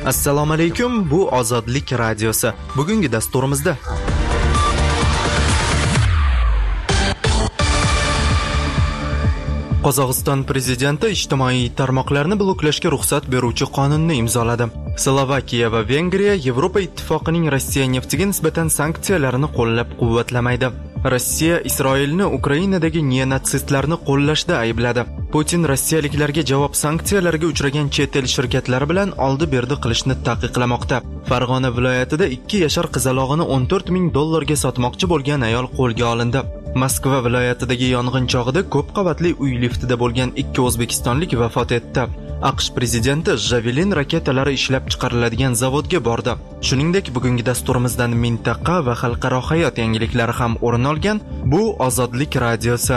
Assalomu alaykum, bu Ozodlik radiosi. Bugungi dasturimizda Qozog'iston prezidenti ijtimoiy tarmoqlarni bloklashga ruxsat beruvchi qonunni imzoladi. Slovakiya va Vengriya Yevropa ittifoqining Rossiya neftiga nisbatan sanksiyalarini qo'llab-quvvatlamaydi. Rossiya Isroilni Ukrainadagi neonatsistlarni qo'llashda aybladi. Putin rossiyaliklarga javob sanksiyalarga uchragan chet el shirkatlari bilan oldi-berdi qilishni taqiqlamoqda. Farg'ona viloyatida 2 yashar qizalog'ini $14,000 sotmoqchi bo'lgan ayol qo'lga olindi. Moskva viloyatidagi yong'in chog'ida ko'p qavatli uy liftida bo'lgan 2 o'zbekistonlik vafot etdi. AQSh prezidenti Javelin raketalari ishlab chiqariladigan zavodga bordi. Shuningdek, bugungi dasturimizdan mintaqa va xalqaro hayot yangiliklari ham o'rin olgan. Bu Ozodlik radiosi.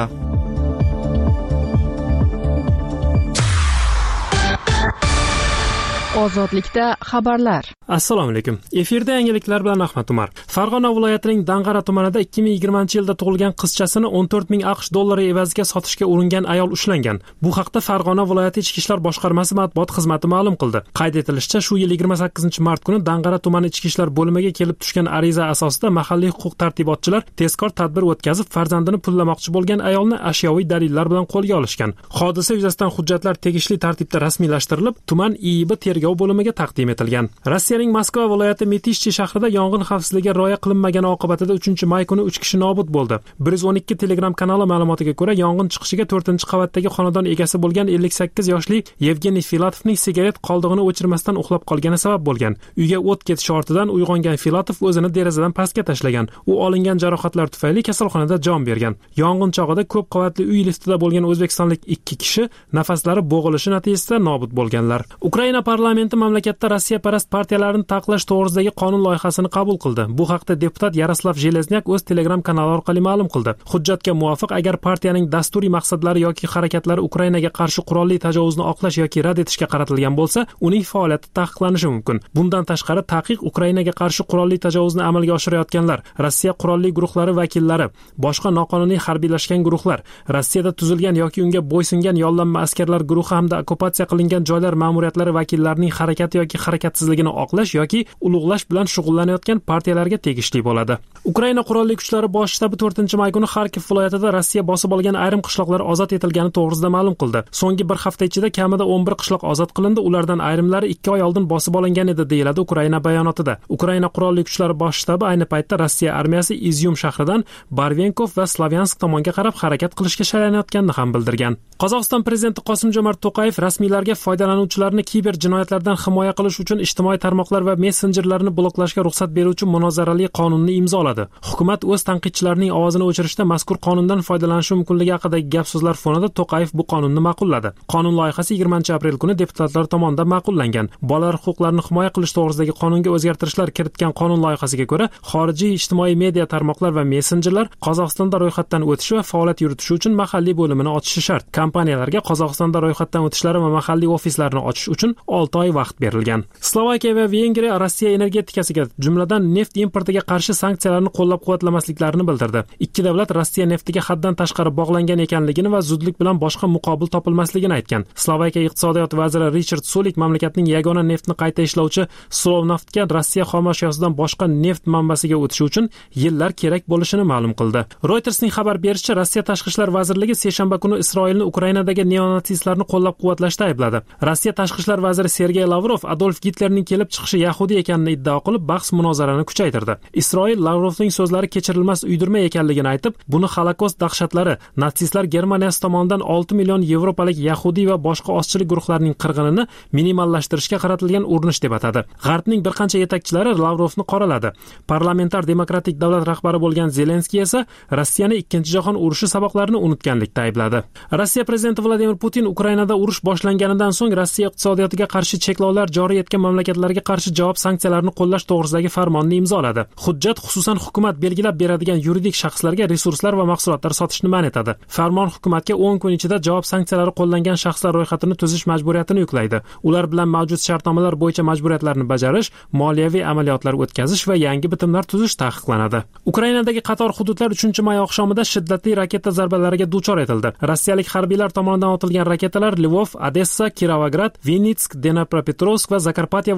Ozodlikda xabarlar. Assalomu alaykum. Efirda yangiliklar bilan Ahmad Umar. Farg'ona viloyatining Dang'ara tumanida 2020-yilda tug'ilgan qizchasini $14,000 evaziga sotishga uringan ayol ushlangan. Bu haqda Farg'ona viloyati Ichki ishlar boshqarmasi matbuot xizmati ma'lum qildi. Qayd etilishicha, shu yil 28-mart kuni Dang'ara tumani Ichki ishlar bo'limiga kelib tushgan ariza asosida mahalliy huquq-tartibotchilar tezkor tadbir o'tkazib, farzandini pullamoqchi bo'lgan ayolni ashyoviy dalillar bilan qo'lga olishgan. Hodisa yuzasidan hujjatlar tegishli tartibda rasmiylashtirilib, tuman IIB tergov bo'limiga taqdim etilgan. Rossiyaning Moskva viloyati Metishchi shahrida yong'in xavfsizligiga rioya qilinmagani oqibatida 3-may kuni 3 kishi nobud bo'ldi. 112 Telegram kanali ma'lumotiga ko'ra, yong'in chiqishiga 4-qavatdagi xonadon egasi bo'lgan 58 yoshli Yevgeniy Filatovning sigaret qoldig'ini o'chirmasdan uxlab qolgani sabab bo'lgan. Uyga o't ketishi ortidan uyg'ongan Filatov o'zini derazadan pastga tashlagan. U olingan jarohatlar tufayli kasalxonada jon bergan. Yong'in chog'ida ko'p qavatli uy liftida bo'lgan o'zbekistonlik 2 kishi nafaslari bo'g'ilishi natijasida nobud bo'lganlar. Ukraina parlamenti mamlakatda Rossiya-parast partiyalarni taqiqlash to'g'risidagi qonun loyihasini qabul qildi. Bu haqda deputat Yaroslav Jelezniak o'z Telegram kanali orqali ma'lum qildi. Hujjatga muvofiq, agar partiyaning dasturiy maqsadlari yoki harakatlari Ukrainaga qarshi qurolli tajovuzni oqlash yoki rad etishga qaratilgan bo'lsa, uning faoliyati taqiqlanishi mumkin. Bundan tashqari, taqiq Ukrainaga qarshi qurolli tajovuzni amalga oshirayotganlar, Rossiya qurolli guruhlari vakillari, boshqa noqonuniy harbiylashgan guruhlar, Rossiyada tuzilgan yoki unga bo'ysungan yollanma askarlar guruhi hamda okkupatsiya qilingan joylar ma'muriyatlari vakillarining harakati yoki harakatsizligini oqlash yoki ulug'lash bilan shug'ullanayotgan partiyalarga tegishli bo'ladi. Ukraina qurolli kuchlari bosh shtabi 4-may kuni Xarkov viloyatida Rossiya bosib olgan ayrim qishloqlar ozod etilgani to'g'risida ma'lum qildi. So'nggi bir hafta ichida kamida 11 qishloq ozod qilindi, ulardan ayrimlari 2 oy oldin bosib olingan edi, deyiladi Ukraina bayonotida. Ukraina qurolli kuchlari bosh shtabi ayni paytda Rossiya armiyasi Izyum shahridan Barvenkov va Slavyansk tomonga qarab harakat qilishga shaylanayotganini ham bildirgan. Qozog'iston prezidenti Qosim-Jomart To'qayev rasmiylarga foydalanuvchilarni kiber jinoyatlardan himoya qilish uchun ijtimoiy tarmoqlar va messenjerlarni bloklashga ruxsat beruvchi munozarali qonunni imzoladi. Hukumat o'z tanqidchilarining ovozini o'chirishda mazkur qonundan foydalanishi mumkinligi haqidagi gap-so'zlar fonida To'qayev bu qonunni ma'qulladi. Qonun loyihasi 20-aprel kuni deputatlar tomonidan ma'qullangan. Bolalar huquqlarini himoya qilish to'g'risidagi qonunga o'zgartirishlar kiritgan qonun loyihasiga ko'ra, xorijiy ijtimoiy media tarmoqlar va messenjerlar Qozog'istonda ro'yxatdan o'tishi va faoliyat yuritishi uchun mahalliy bo'limini ochishi shart. Kompaniyalarga Qozog'istonda ro'yxatdan o'tishlari va mahalliy ofislarini ochish uchun 6 oy vaqt berilgan. Slovakiya va Vengriya Rossiya energetikasiga, jumladan neft importiga qarshi sanksiyalarni qo'llab-quvvatlamasliklarini bildirdi. Ikki davlat Rossiya neftiga haddan tashqari bog'langan ekanligini va zudlik bilan boshqa muqobil topilmasligini aytgan. Slovakiya iqtisodiyot vaziri Richard Sulik mamlakatning yagona neftni qayta ishlovchi Slovnaftga Rossiya xomashyosidan boshqa neft manbasiga o'tishi uchun yillar kerak bo'lishini ma'lum qildi. Reutersning xabar berishicha, Rossiya tashqi ishlar vazirligi seshanba kuni Isroilni Ukrainadagi neonatsistlarni qo'llab-quvvatlashda aybladi. Rossiya tashqi ishlar vaziri Sergey Lavrov Adolf Gitlerning kelib chiqishi yahudiy ekanini iddao qilib, bahs-munozarani kuchaytirdi. Isroil Lavrovning so'zlari kechirilmas uydirma ekanligini aytib, buni Holokost dahshatlari, natsistlar Germaniyasi tomonidan 6 million yevropalik yahudiy va boshqa ozchilik guruhlarining qirg'inini minimallashtirishga qaratilgan urinish deb atadi. G'arbning bir qancha yetakchilari Lavrovni qoraladi. Parlamentar demokratik davlat rahbari bo'lgan Zelenskiy esa Rossiyani 2-jahon urushi saboqlarini unutganlikda aybladi. Rossiya prezidenti Vladimir Putin Ukrainada urush boshlanganidan so'ng Rossiya iqtisodiyotiga qarshi cheklovlar joriy etgan mamlakatlarga qarshi javob sanksiyalarini qo'llash to'g'risidagi farmonni imzoladi. Hujjat xususan hukumat belgilab beradigan yuridik shaxslarga resurslar va mahsulotlar sotishni man etadi. Farmon hukumatga 10 kun ichida javob sanksiyalari qo'llangan shaxslar ro'yxatini tuzish majburiyatini yuklaydi. Ular bilan mavjud shartnomalar bo'yicha majburiyatlarni bajarish, moliyaviy amaliyotlar o'tkazish va yangi bitimlar tuzish taqiqlanadi. Ukrainadagi qator hududlar 3-may oqshomida shiddatli raketa zarbalariga duchor etildi. Rossiyalik harbiylar tomonidan otilgan raketalar Lvov, Odessa, Kirovograd, Vinitsk, Dnepropetrovsk va Zakarpatya viloyatlariga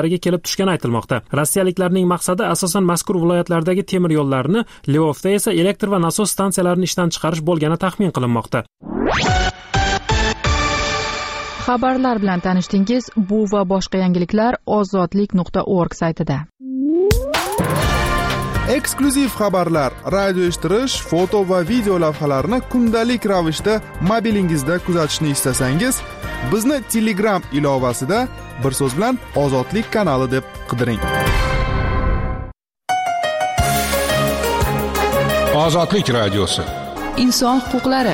ahvoliga kelib tushgani aytilmoqda. Rossiyaliklarning maqsadi asosan mazkur viloyatlardagi temir yo'llarni, Lvovda esa elektr va nasos stansiyalarini ishdan chiqarish bo'lgani taxmin qilinmoqda. Xabarlar bilan tanishdingiz. Bu va boshqa yangiliklar ozodlik.org saytida. Eksklyuziv xabarlar, radio eshittirish, foto va video lavhalarni kundalik ravishda mobilingizda kuzatishni istasangiz, bizni Telegram ilovasida bir so'z bilan Ozodlik kanali deb qidiring. Ozodlik radiosi. Inson huquqlari.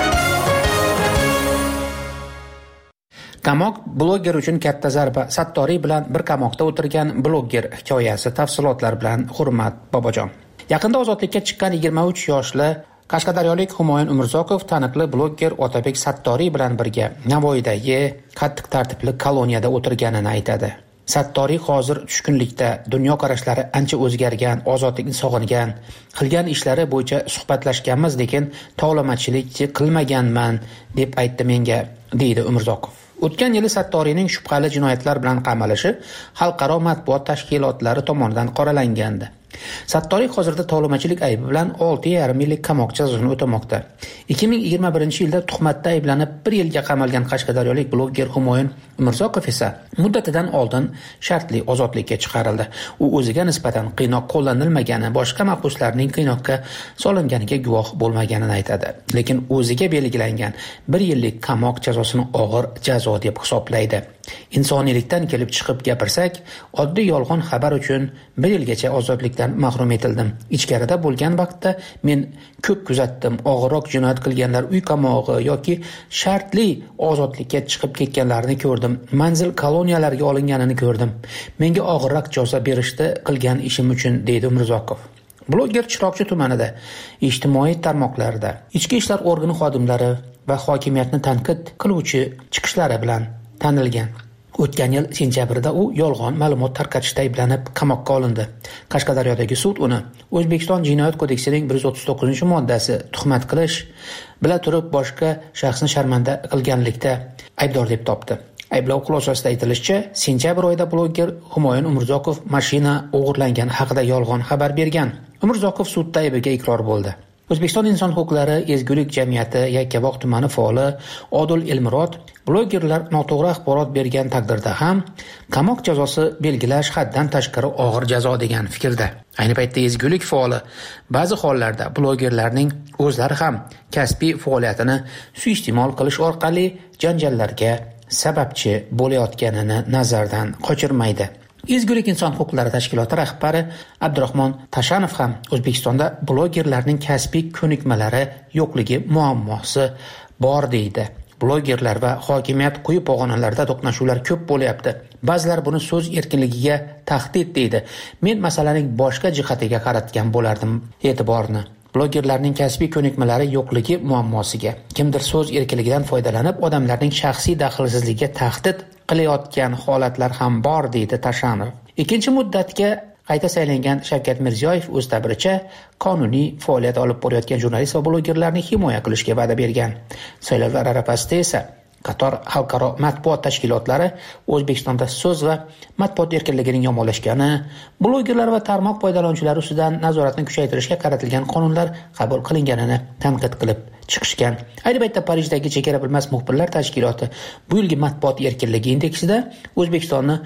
Qamoq bloger uchun katta zarba. Sattoriy bilan bir qamoqda o'tirgan bloger hikoyasi, tafsilotlar bilan Hurmat Bobojon. Yaqinda ozodlikka chiqqan 23 yoshli qashqadaryolik Humoyun Umurzoqov taniqli bloger Otabek Sattoriy bilan birga Navoiydagi qattiq tartibli koloniyada o'tirganini aytadi. Sattoriy hozir tushkunlikda, dunyoqarashlari ancha o'zgargan, ozodlikni sog'ingan, qilgan ishlari bo'yicha suhbatlashganmiz, lekin tovlamachilik qilmaganman deb aytdi menga, deydi Umurzoqov. O'tgan yili Sattoriyning shubhali jinoyatlar bilan qamalishi xalqaro matbuot tashkilotlari tomonidan qoralangandi. Sattoriy hozirda tovlamachilik aybi bilan 6,5 yillik qamoq jazosini o'tamoqda. 2021-yilda tuhmatda ayblanib 1 yilga qamalgan qashqadaryolik bloger Humoyun Umurzoqov esa muddatidan oldin shartli ozodlikka chiqarildi. U o'ziga nisbatan qiynoq qo'llanilmagani, boshqa mahbuslarning qiynoqqa solinganiga guvoh bo'lmaganini aytadi. Lekin o'ziga belgilangan 1 yillik qamoq jazosini og'ir jazo deb hisoblaydi. Insoniylikdan kelib chiqib gapirsak, oddiy yolg'on xabar uchun 1 yilgacha ozodlikdan mahrum etildim. Ichkarida bo'lgan vaqtda men ko'p kuzatdim. Og'irroq jinoyat qilganlar uy qamog'i yoki shartli ozodlikka chiqib ketganlarni ko'rdim. Manzil koloniyalarga olinganini ko'rdim. Menga og'irroq jazo berishdi qilgan ishim uchun, deydi Umurzoqov. Bloger Chiroqchi tumanida ijtimoiy tarmoqlarda ichki ishlar organi xodimlari va hokimiyatni tanqid qiluvchi chiqishlari bilan tanilgan. O'tgan yil sentyabrda u yolg'on ma'lumot tarqatishda ayblanib qamoqqa olindi. Qashqadaryodagi sud uni O'zbekiston Jinoyat kodeksining 139-moddasi tuhmat qilish, bila turib boshqa shaxsni sharmanda qilganlikda aybdor deb topdi. Ayblov xulosasida aytilishicha, sentyabr oyida bloger Humoyun Umurzoqov mashina o'g'irlangani haqida yolg'on xabar bergan. Umurzoqov sudda aybiga iqror bo'ldi. O'zbekiston inson huquqlari ezgulik jamiyati Yakkabog' tumani faoli Odil Elmurod blogerlar noto'g'ri axborot bergan taqdirda ham qamoq jazosi belgilash haddan tashqari og'ir jazo degan fikrda. Ayni paytda ezgulik faoli ba'zi hollarda blogerlarning o'zlari ham kasbiy faoliyatini suiiste'mol qilish orqali janjallarga sababchi bo'layotganini nazardan qochirmaydi. Ezgulik inson huquqlari tashkiloti rahbari Abdurahmon Tashanov ham O'zbekistonda blogerlarning kasbiy ko'nikmalari yo'qligi muammosi bor deydi. Blogerlar va hokimiyat quyi pog'onalarda to'qnashuvlar ko'p bo'lyapti. Ba'zilar buni so'z erkinligiga tahdid deydi. Men masalaning boshqa jihatiga qaratgan bo'lardim e'tiborni. Blogerlarning kasbiy ko'nikmalari yo'qligi muammosiga, kimdir so'z erkinligidan foydalanib odamlarning shaxsiy daxlsizligiga tahdid qilayotgan holatlar ham bor, deydi Tashanov. Ikkinchi muddatga qayta saylangan Shavkat Mirziyoyev o'z ta'biricha qonuniy faoliyat olib borayotgan jurnalist va blogerlarni himoya qilishga va'da bergan. Saylovlar arafasida esa qator xalqaro matbuot tashkilotlari O'zbekistonda so'z va matbuot erkinligining yomonlashgani, blogerlar va tarmoq foydalanuvchilari ustidan nazoratni kuchaytirishga qaratilgan qonunlar qabul qilinganini tanqid qilib chiqishgan. Ayni paytda Parijdagi chegara bilmas muxbirlar tashkiloti bu yilgi matbuot erkinligi indeksida O'zbekistonni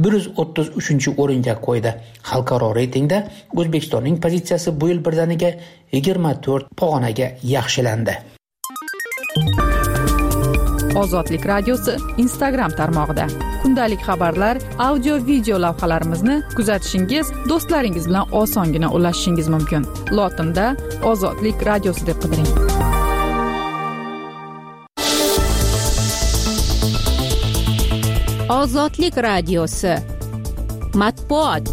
133-o'ringa qo'ydi. Xalqaro reytingda O'zbekistonning pozitsiyasi bu yil birdaniga 24 pog'onaga yaxshilandi. Ozodlik radiosi Instagram tarmog'ida. Kundalik xabarlar, audio, video lavhalarimizni kuzatishingiz, do'stlaringiz bilan osongina ulashishingiz mumkin. Lotinda Ozodlik radiosi deb qidiring. Ozodlik radiosi. Matbuot.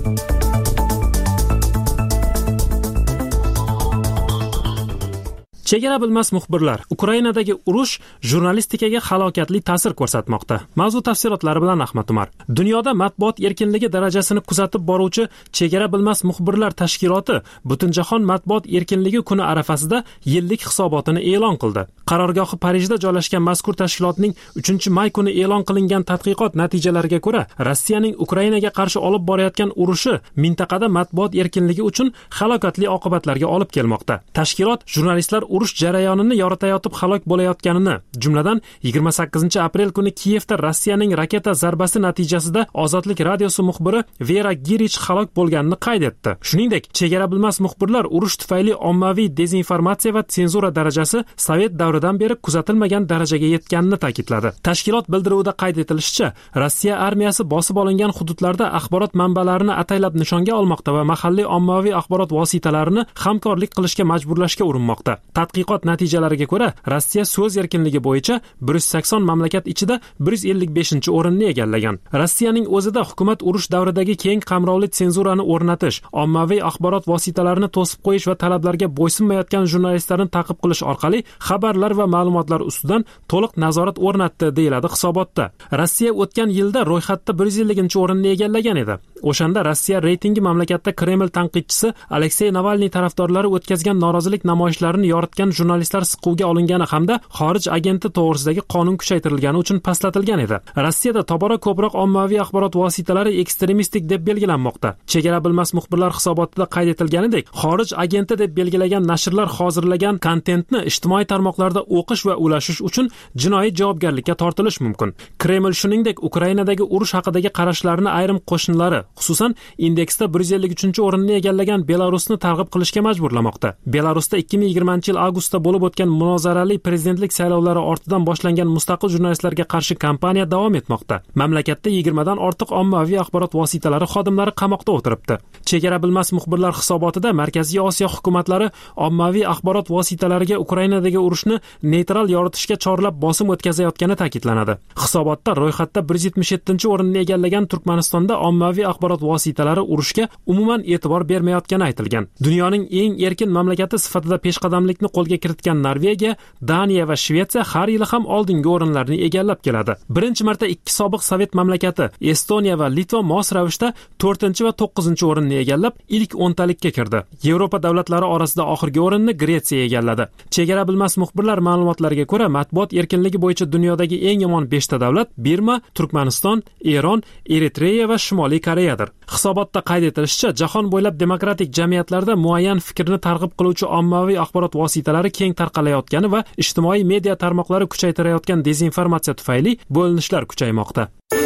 Chegara bilmas muxbirlar. Ukrainadagi urush jurnalistikaga halokatli ta'sir ko'rsatmoqda. Mavzu tafsilotlari bilan Ahmad Umar. Dunyoda matbuot erkinligi darajasini kuzatib boruvchi Chegara bilmas muxbirlar tashkiloti Butunjahon matbuot erkinligi kuni arafasida yillik hisobotini e'lon qildi. Qarorgohi Parijda joylashgan mazkur tashkilotning 3-may kuni e'lon qilingan tadqiqot natijalariga ko'ra, Rossiyaning Ukrainaga qarshi olib borayotgan urushi mintaqada matbuot erkinligi uchun halokatli oqibatlarga olib kelmoqda. Tashkilot jurnalistlar urush jarayonini yoritayotib halok bo'layotganini, jumladan 28-aprel kuni Kiyevda Rossiyaning raketa zarbasi natijasida Ozodlik radiosi muxbiri Vera Girich halok bo'lganini qayd etdi. Shuningdek, chegara bilmas muxbirlar urush tufayli ommaviy dezinformatsiya va senzura darajasi Sovet davridan beri kuzatilmagan darajaga yetganini ta'kidladi. Tashkilot bildiruvida qayd etilishicha, Rossiya armiyasi bosib olingan hududlarda axborot manbalarini ataylab nishonga olmoqda va mahalliy ommaviy axborot vositalarini hamkorlik qilishga majburlashga urinmoqda. Tadqiqot natijalariga ko'ra, Rossiya so'z erkinligi bo'yicha 180 mamlakat ichida 155-o'rinni egallagan. Rossiyaning o'zida hukumat urush davridagi keng qamrovli senzurani o'rnatish, ommaviy axborot vositalarini to'sib qo'yish va talablarga bo'ysunmayotgan jurnalistlarni ta'qib qilish orqali xabarlar va ma'lumotlar ustidan to'liq nazorat o'rnatdi, deyiladi hisobotda. Rossiya o'tgan yilda ro'yxatda 150-o'rinni egallagan edi. O'shanda Rossiya reytingi mamlakatda Kreml tanqidchisi Aleksey Navalniy tarafdorlari o'tkazgan norozilik namoyishlarini yoritgan jurnalistlar siquvga olingani hamda xorij agenti to'g'risidagi qonun kuchaytirilgani uchun pastlatilgan edi. Rossiyada tobora ko'proq ommaviy axborot vositalari ekstremistik deb belgilanmoqda. Chegara bilmas muxbirlar hisobotida qayd etilganidek, xorij agenti deb belgilagan nashrlar hozirlagan kontentni ijtimoiy tarmoqlarda o'qish va ulashish uchun jinoiy javobgarlikka tortilish mumkin. Kreml shuningdek Ukrainadagi urush haqidagi qarashlarini ayrim qo'shnilari, xususan indeksda 153-o'rinni egallagan Belarusni targ'ib qilishga majburlamoqda. Belarusda 2020-yil avgustda bo'lib o'tgan munozarali prezidentlik saylovlari ortidan boshlangan mustaqil jurnalistlarga qarshi kampaniya davom etmoqda. Mamlakatda 20 dan ortiq ommaviy axborot vositalari xodimlari qamoqda o'tiribdi. Chegara bilmas muxbirlar hisobotida Markaziy Osiyo hukumatlari ommaviy axborot vositalariga Ukrainadagi urushni neytral yoritishga chorlab bosim o'tkazayotgani ta'kidlanadi. Hisobotda ro'yxatda 177-o'rinni egallagan Turkmanistonda ommaviy axborot vositalari urushga umuman e'tibor bermayotgani aytilgan. Dunyoning eng erkin mamlakati sifatida peshqadamlikni qo'lga kiritgan Norvegiya, Daniya va Shvetsiya har yili ham oldingi o'rinlarni egallab keladi. Birinchi marta ikki sobiq Sovet mamlakati Estoniya va Litva mos ravishda 4 va 9 o'rinni egallab, ilk 10talikka kirdi. Yevropa davlatlari orasida oxirgi o'rinni Gretsiya egalladi. Chegara bilmas muxbirlar ma'lumotlariga ko'ra, matbuot erkinligi bo'yicha dunyodagi eng yomon 5 ta davlat Birma, Turkmaniston, Eron, Eritreya va Shimoliy Koreyadir. Hisobotda qayd etilishicha, jahon bo'ylab demokratik jamiyatlarda muayyan fikrni targ'ib qiluvchi ommaviy axborot vositalari keng tarqalayotgani va ijtimoiy media tarmoqlari kuchaytirayotgan dezinformatsiya tufayli bo'linishlar kuchaymoqda.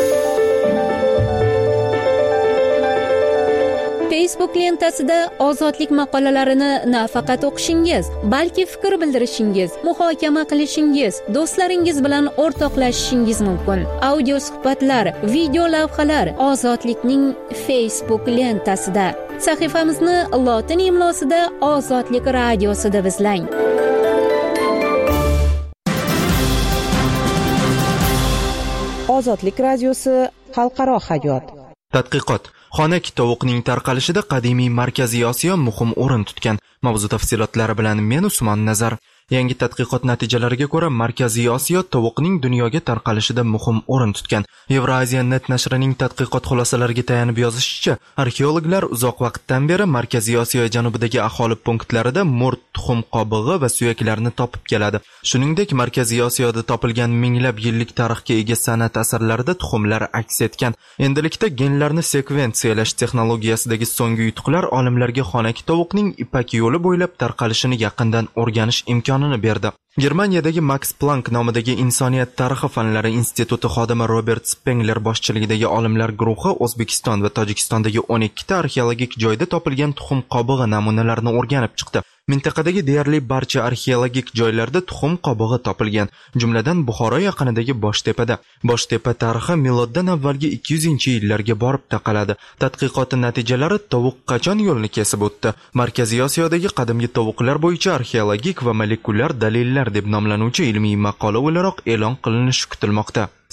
Facebook lentasida ozodlik maqolalarini nafaqat o'qishingiz, balki fikr bildirishingiz, muhokama qilishingiz, do'stlaringiz bilan o'rtoqlashishingiz mumkin. Audio suhbatlar, video lavhalar Ozodlikning Facebook lentasida. Sahifamizni lotin imlosida Ozodlik radiosida izlang. Ozodlik radiosi xalqaro hayot. Tadqiqot: Xonak tovuqning tarqalishida qadimiy Markaziy Osiyo muhim o'rin tutgan. Mavzu tafsilotlari bilan men Usmon Nazar. Yangi tadqiqot natijalariga ko'ra, Markaziy Osiyo tovuqning dunyoga tarqalishida muhim o'rin tutgan. Eurasia.net nashrining tadqiqot xulosalariga tayanib yozishicha, arxeologlar uzoq vaqtdan beri Markaziy Osiyo janubidagi aholi punktlarida mo'rt tuxum qobig'i va suyaklarni topib keladi. Shuningdek, Markaziy Osiyoda topilgan minglab yillik tarixga ega san'at asarlarida tuxumlar aks etgan. Endilikda genlarni sekvensiyalash texnologiyasidagi so'nggi yutuqlar olimlarga xonak tovuqning Ipak yo'li bo'ylab tarqalishini yaqindan o'rganish imkonini berdi. Germaniyadagi Max Planck nomidagi insoniyat tarixi fanlari instituti xodimi Robert Spengler boshchiligidagi olimlar guruhi O'zbekiston va Tojikistondagi 12 ta arxeologik joyda topilgan tuxum qobig'i namunalarini o'rganib chiqdi. Mintaqadagi deyarli barcha arxeologik joylarda tuxum qobig'i topilgan, jumladan Buxoro yaqinidagi Boshtepada. Boshtepa tarixi miloddan avvalgi 200-yillarga borib taqaladi. Tadqiqot natijalari tovuq qachon yo'lni kesib o'tdi? Markaziy Osiyodagi qadimgi tovuqlar bo'yicha arxeologik va molekulyar dalillar deb nomlanuvchi ilmiy maqola o'laroq e'lon qilinishi kutilmoqda.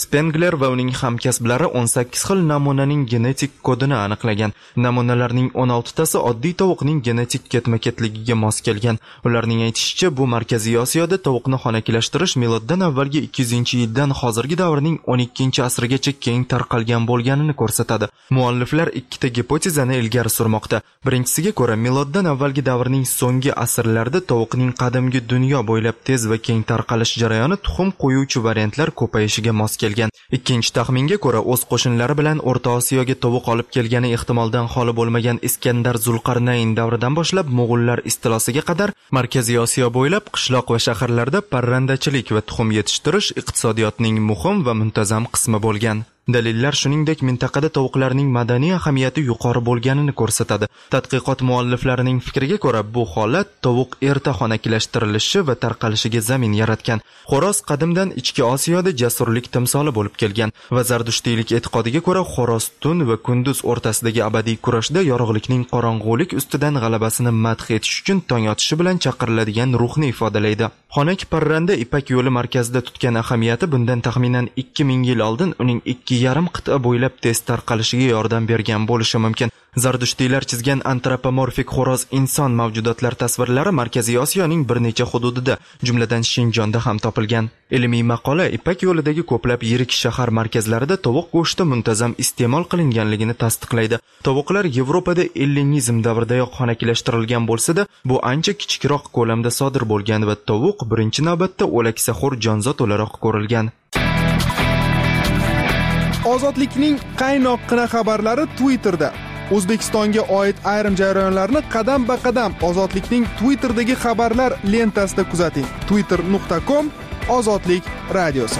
Spengler va uning hamkasblari 18 xil namunaning genetik kodini aniqlagan. Namunalarning 16tasi oddiy tovuqning genetik ketma-ketligiga mos kelgan. Ularning aytishicha, bu Markaziy Osiyoda tovuqni xonakilashtirish miloddan avvalgi 200-yildan hozirgi davrning 12-asrigacha keng tarqalgan bo'lganini ko'rsatadi. Mualliflar ikkita gipotezani ilgari surmoqda. Birinchisiga ko'ra, miloddan avvalgi davrning so'nggi asrlarida tovuqning qadimgi dunyo bo'ylab tez va keng tarqalish jarayoni tuxum qo'yuvchi variantlar ko'payishiga mos kelgan. Ikkinchi taxminga ko'ra, o'z qo'shinlari bilan O'rta Osiyoga tovuq olib kelgani ehtimoldan xoli bo'lmagan Iskandar Zulqarnayn davridan boshlab Mo'g'ullar istilosiga qadar Markaziy Osiyo bo'ylab qishloq va shaharlarda parrandachilik va tuxum yetishtirish iqtisodiyotning muhim va muntazam qismi bo'lgan. Dalillar shuningdek mintaqada tovuqlarning madaniy ahamiyati yuqori bo'lganini ko'rsatadi. Tadqiqot mualliflarining fikriga ko'ra, bu holat tovuq erta xonakilashtirilishi va tarqalishiga zamin yaratgan. Xo'roz qadimdan Ichki Osiyoda jasurlik timsoli bo'lib kelgan va zardushtiylik e'tiqodiga ko'ra, xo'roz tun va kunduz o'rtasidagi abadiy kurashda yorug'likning qorong'ulik ustidan g'alabasini madh etish uchun tong otishi bilan chaqiriladigan ruhni ifodalaydi. Xonak parranda Ipak yo'li markazida tutgan ahamiyati bundan taxminan 2000 yil oldin uning 2,5 qit'a bo'ylab tez tarqalishiga yordam bergan bo'lishi mumkin. Zardushtiylar chizgan antropomorfik xo'roz inson mavjudotlar tasvirlari Markaziy Osiyoning bir necha hududida, jumladan Shinjonda ham topilgan. Ilmiy maqola Ipak yo'lidagi ko'plab yirik shahar markazlarida tovuq go'shti muntazam iste'mol qilinganligini tasdiqlaydi. Tovuqlar Yevropada ellinizm davridayoq xonakilashtirilgan bo'lsa-da, bu ancha kichikroq ko'lamda sodir bo'lgan va tovuq birinchi navbatda o'laksaxo'r jonzot o'laroq ko'rilgan. Ozodlikning qaynoqqina xabarlari Twitterda. O'zbekistonga oid ayrim jarayonlarni qadam-ba-qadam Ozodlikning Twitterdagi xabarlar lentasida kuzating. twitter.com/ozodlik radiosi.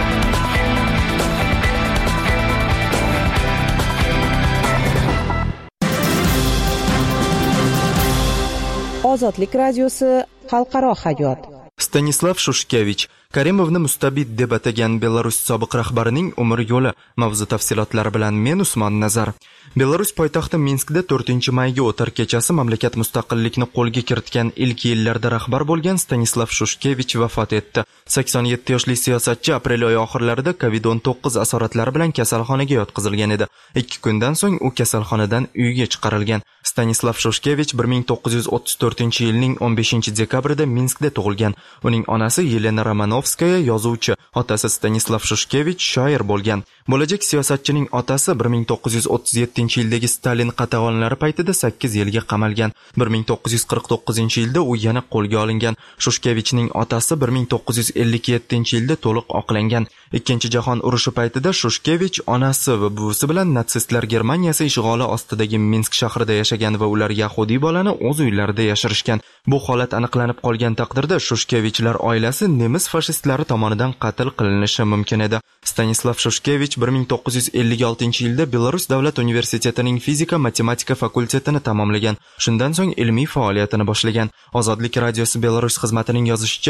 Ozodlik radiosi xalqaro hayot. Stanislav Shushkevich Karimovni mustabid deb atagan Belarus sobiq rahbarining umr yo'li mavzu tafsilotlari bilan men Usmon Nazar. Belarus poytaxti Minskda 4-mayga o'tar kechasi mamlakat mustaqillikni qo'lga kiritgan ilk yillarda rahbar bo'lgan Stanislav Shushkevich vafot etdi. 87 yoshli siyosatchi aprel oyi oxirlarida COVID-19 asoratlari bilan kasalxonaga yotqizilgan edi. 2 kundan so'ng u kasalxonadan uyiga chiqarilgan. Stanislav Shushkevich 1934-yilning 15-dekabrida Minskda tug'ilgan. Uning onasi Yelena Romanovskaya yozuvchi, otasi Stanislav Shushkevich shoir bo'lgan. Bo'lajak siyosatchining otasi 1937-yildagi Stalin qatag'onlari paytida 8 yilga qamalgan. 1949-yilda u yana qo'lga olingan. Shushkevichning otasi 1957-yilda to'liq oqlangan. Ikkinchi jahon urushi paytida Shushkevich onasi va buvisi bilan natsistlar Germaniyasi ishg'oli ostidagi Minsk shahrida yashagan va ular yahudiy bolani o'z uylarida yashirishgan. Bu holat aniqlanib qolgan taqdirda Shushkevichlar oilasi nemis fashistlari tomonidan qatl qilinishi mumkin edi. Stanislav Shushkevich 1956-yilda Belarus davlat universitetining fizika-matematika fakultetini tamomlagan. Shundan so'ng ilmiy faoliyatini boshlagan. Ozodlik radiosi Belarus xizmatining yozishicha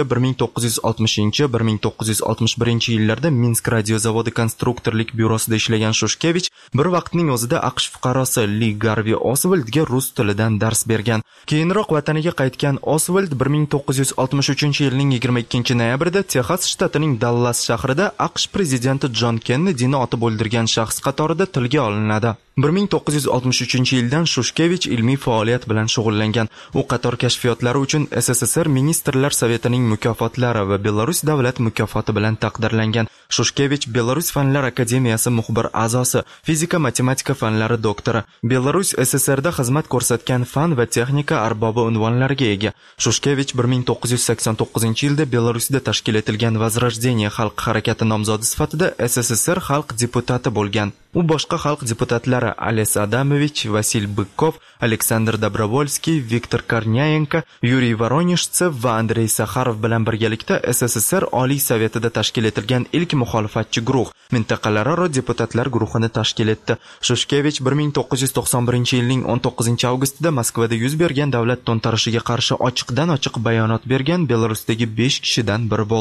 1960-1961-yillarda Minsk radio zavodi konstruktorlik byurosida ishlagan Shushkevich bir vaqtning o'zida AQSh fuqarosi Li Garvi Oswaldga rus tilidan dars bergan. Keyinroq vataniga qaytgan Oswald 1963-yilning 22-noyabrida Texas shtatining Dallas shahrida AQSh prezidenti John Kennedyni otib o'ldirgan shaxs qatorida tilga olinadi. 1963-yildan Shushkevich ilmiy faoliyat bilan shug'ullangan. U qator kashfiyotlari uchun SSSR Ministrlar Sovetining mukofotlari va Belarus davlat mukofoti bilan taqdirlangan. Shushkevich Belarus Fanlar akademiyasi muxbir a'zosi, fizika-matematika fanlari doktori, Belarus SSRda xizmat ko'rsatgan fan va texnika arbobi unvonlariga ega. Shushkevich 1989-yilda Belarusda tashkil etilgan Возрождение xalq harakati nomzodi sifatida SSSR xalq deputati bo'lgan. U boshqa xalq deputatlari Ales Adamovich, Vasil Bykov, Aleksandr Dobrovolskiy, Viktor Kornyayenko, Yuriy Voronezhchev va Andrey Sakharov bilan birgalikda SSSR Oliy Sovetida tashkil etilgan ilk muxolifatchi guruh, mintaqalararo deputatlar guruhini tashkil etdi. Shushkevich 1991-yilning 19-avgustida Moskvada yuz bergan davlat to'ntarishiga qarshi ochiqdan-ochiq bayonot bergan Belarusdagi 5 kishidan biri bo'ldi.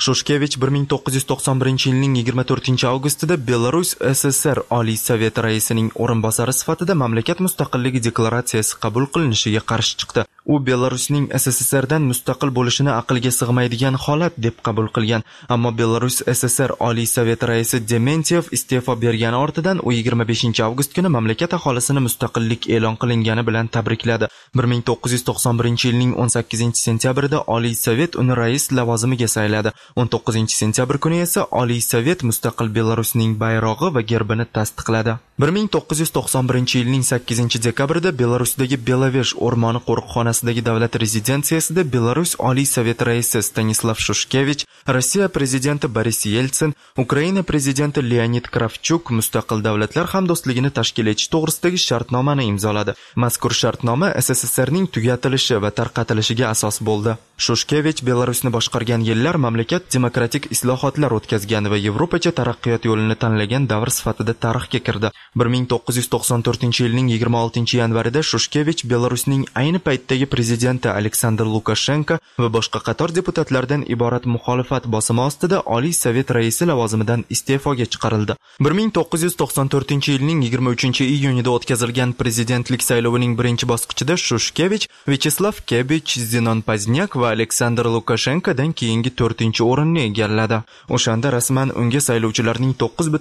Shushkevich 1991-yilning 24-avgustida Belarus SSR Oliy Sovet raisining o'rinbosari sifatida mamlakat mustaqilligi deklaratsiyasi qabul qilinishiga qarshi chiqdi. U Belarusning SSSRdan mustaqil bo'lishini aqlga sig'maydigan holat deb qabul qilgan, ammo Belarus SSR Oliy Sovet raisi Dementyev iste'fo bergani ortidan u 25-avgust kuni mamlakat aholisini mustaqillik e'lon qilingani bilan tabrikladi. 1991-yilning 18-sentyabrida Oliy Sovet uni rais lavozimiga sayladi. 19-sentyabr kuni esa Oliy Sovet mustaqil Belarusning bayrog'i va gerbini tasdiqladi. 1991-yilning 8-dekabrida Belarusdagi Belavesh o'rmoni qo'riqxonasidagi davlat rezidensiyasida Belarus Oliy Sovet raisi Stanislav Shushkevich, Rossiya prezidenti Boris Yeltsin, Ukraina prezidenti Leonid Kravchuk mustaqil davlatlar hamdo'stligini tashkil etish to'g'risidagi shartnomani imzoladi. Mazkur shartnoma SSSRning tugatilishi va tarqatilishiga asos bo'ldi. Shushkevich Belarusni boshqargan yillar mamlakat demokratik islohotlar o'tkazgan va Yevropacha taraqqiyot yo'lini tanlagan davr sifatida tarixga kirdi. 1994-yilning 26-yanvarida Shushkevich Belarusning ayni paytdagi prezidenti Aleksandr Lukashenko va boshqa qator deputatlardan iborat muxolifat bosimi ostida Oliy Sovet raisi lavozimidan iste'foga chiqarildi. 1994-yilning 23-iyunida o'tkazilgan prezidentlik saylovining birinchi bosqichida Shushkevich Vyacheslav Kebich, Zenon Pazniak va Aleksandr Lukashenkodan keyingi 4-o'rinni egalladi. O'shanda rasman unga saylovchilarning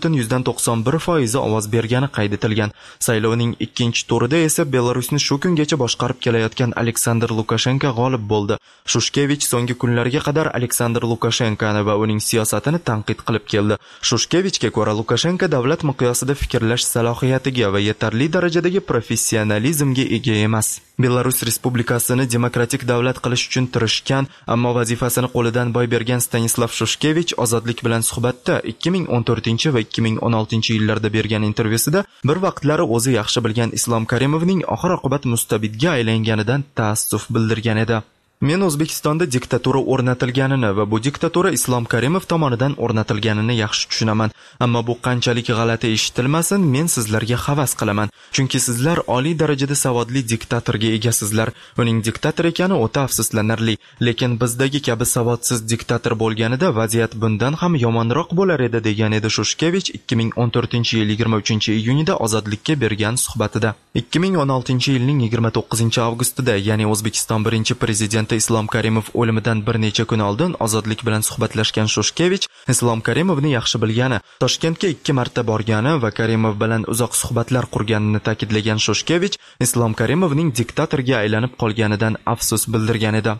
9.91% ovoz bergani qayd etilgan. Saylovning ikkinchi turida esa Belarusni shu kungacha boshqarib kelayotgan Aleksandr Lukashenko g'olib bo'ldi. Shushkevich so'nggi kunlarga qadar Aleksandr Lukashenkoni va uning siyosatini tanqid qilib keldi. Shushkevichga ko'ra, Lukashenko davlat miqyosida fikrlash salohiyatiga va yetarli darajadagi professionalizmga ega emas. Belarus Respublikasini demokratik davlat qilish uchun tirishgan, ammo vazifasini qo'lidan boy bergan Stanislav Shushkevich Ozodlik bilan suhbatda 2014 va 2016 yillarda bergan intervyusida bir vaqtlari o'zi yaxshi bilgan Islom Karimovning oxir-oqibat mustabidga aylanganidan taassuf bildirgan edi. Men O'zbekistonda diktatura o'rnatilganini va bu diktatura Islom Karimov tomonidan o'rnatilganini yaxshi tushunaman. Ammo bu qanchalik g'alati eshitilmasin, men sizlarga havas qilaman. Chunki sizlar oliy darajada savodli diktatorga egasizlar. Uning diktator ekani o'ta afsuslanarli. Lekin bizdagi kabi savodsiz diktator bo'lganida vaziyat bundan ham yomonroq bo'lar edi, degan edi Shushkevich 2014-yil 23-iyunida Ozodlikka bergan suhbatida. 2016-yilning 29-avgustida, ya'ni O'zbekiston birinchi prezidenti Islom Karimov o'limidan bir necha kun oldin Ozodlik bilan suhbatlashgan Shushkevich Islom Karimovni yaxshi bilgani, Toshkentga 2 marta borgani va Karimov bilan uzoq suhbatlar qurganini ta'kidlagan Shushkevich Islom Karimovning diktatorga aylanib qolganidan afsus bildirgan edi.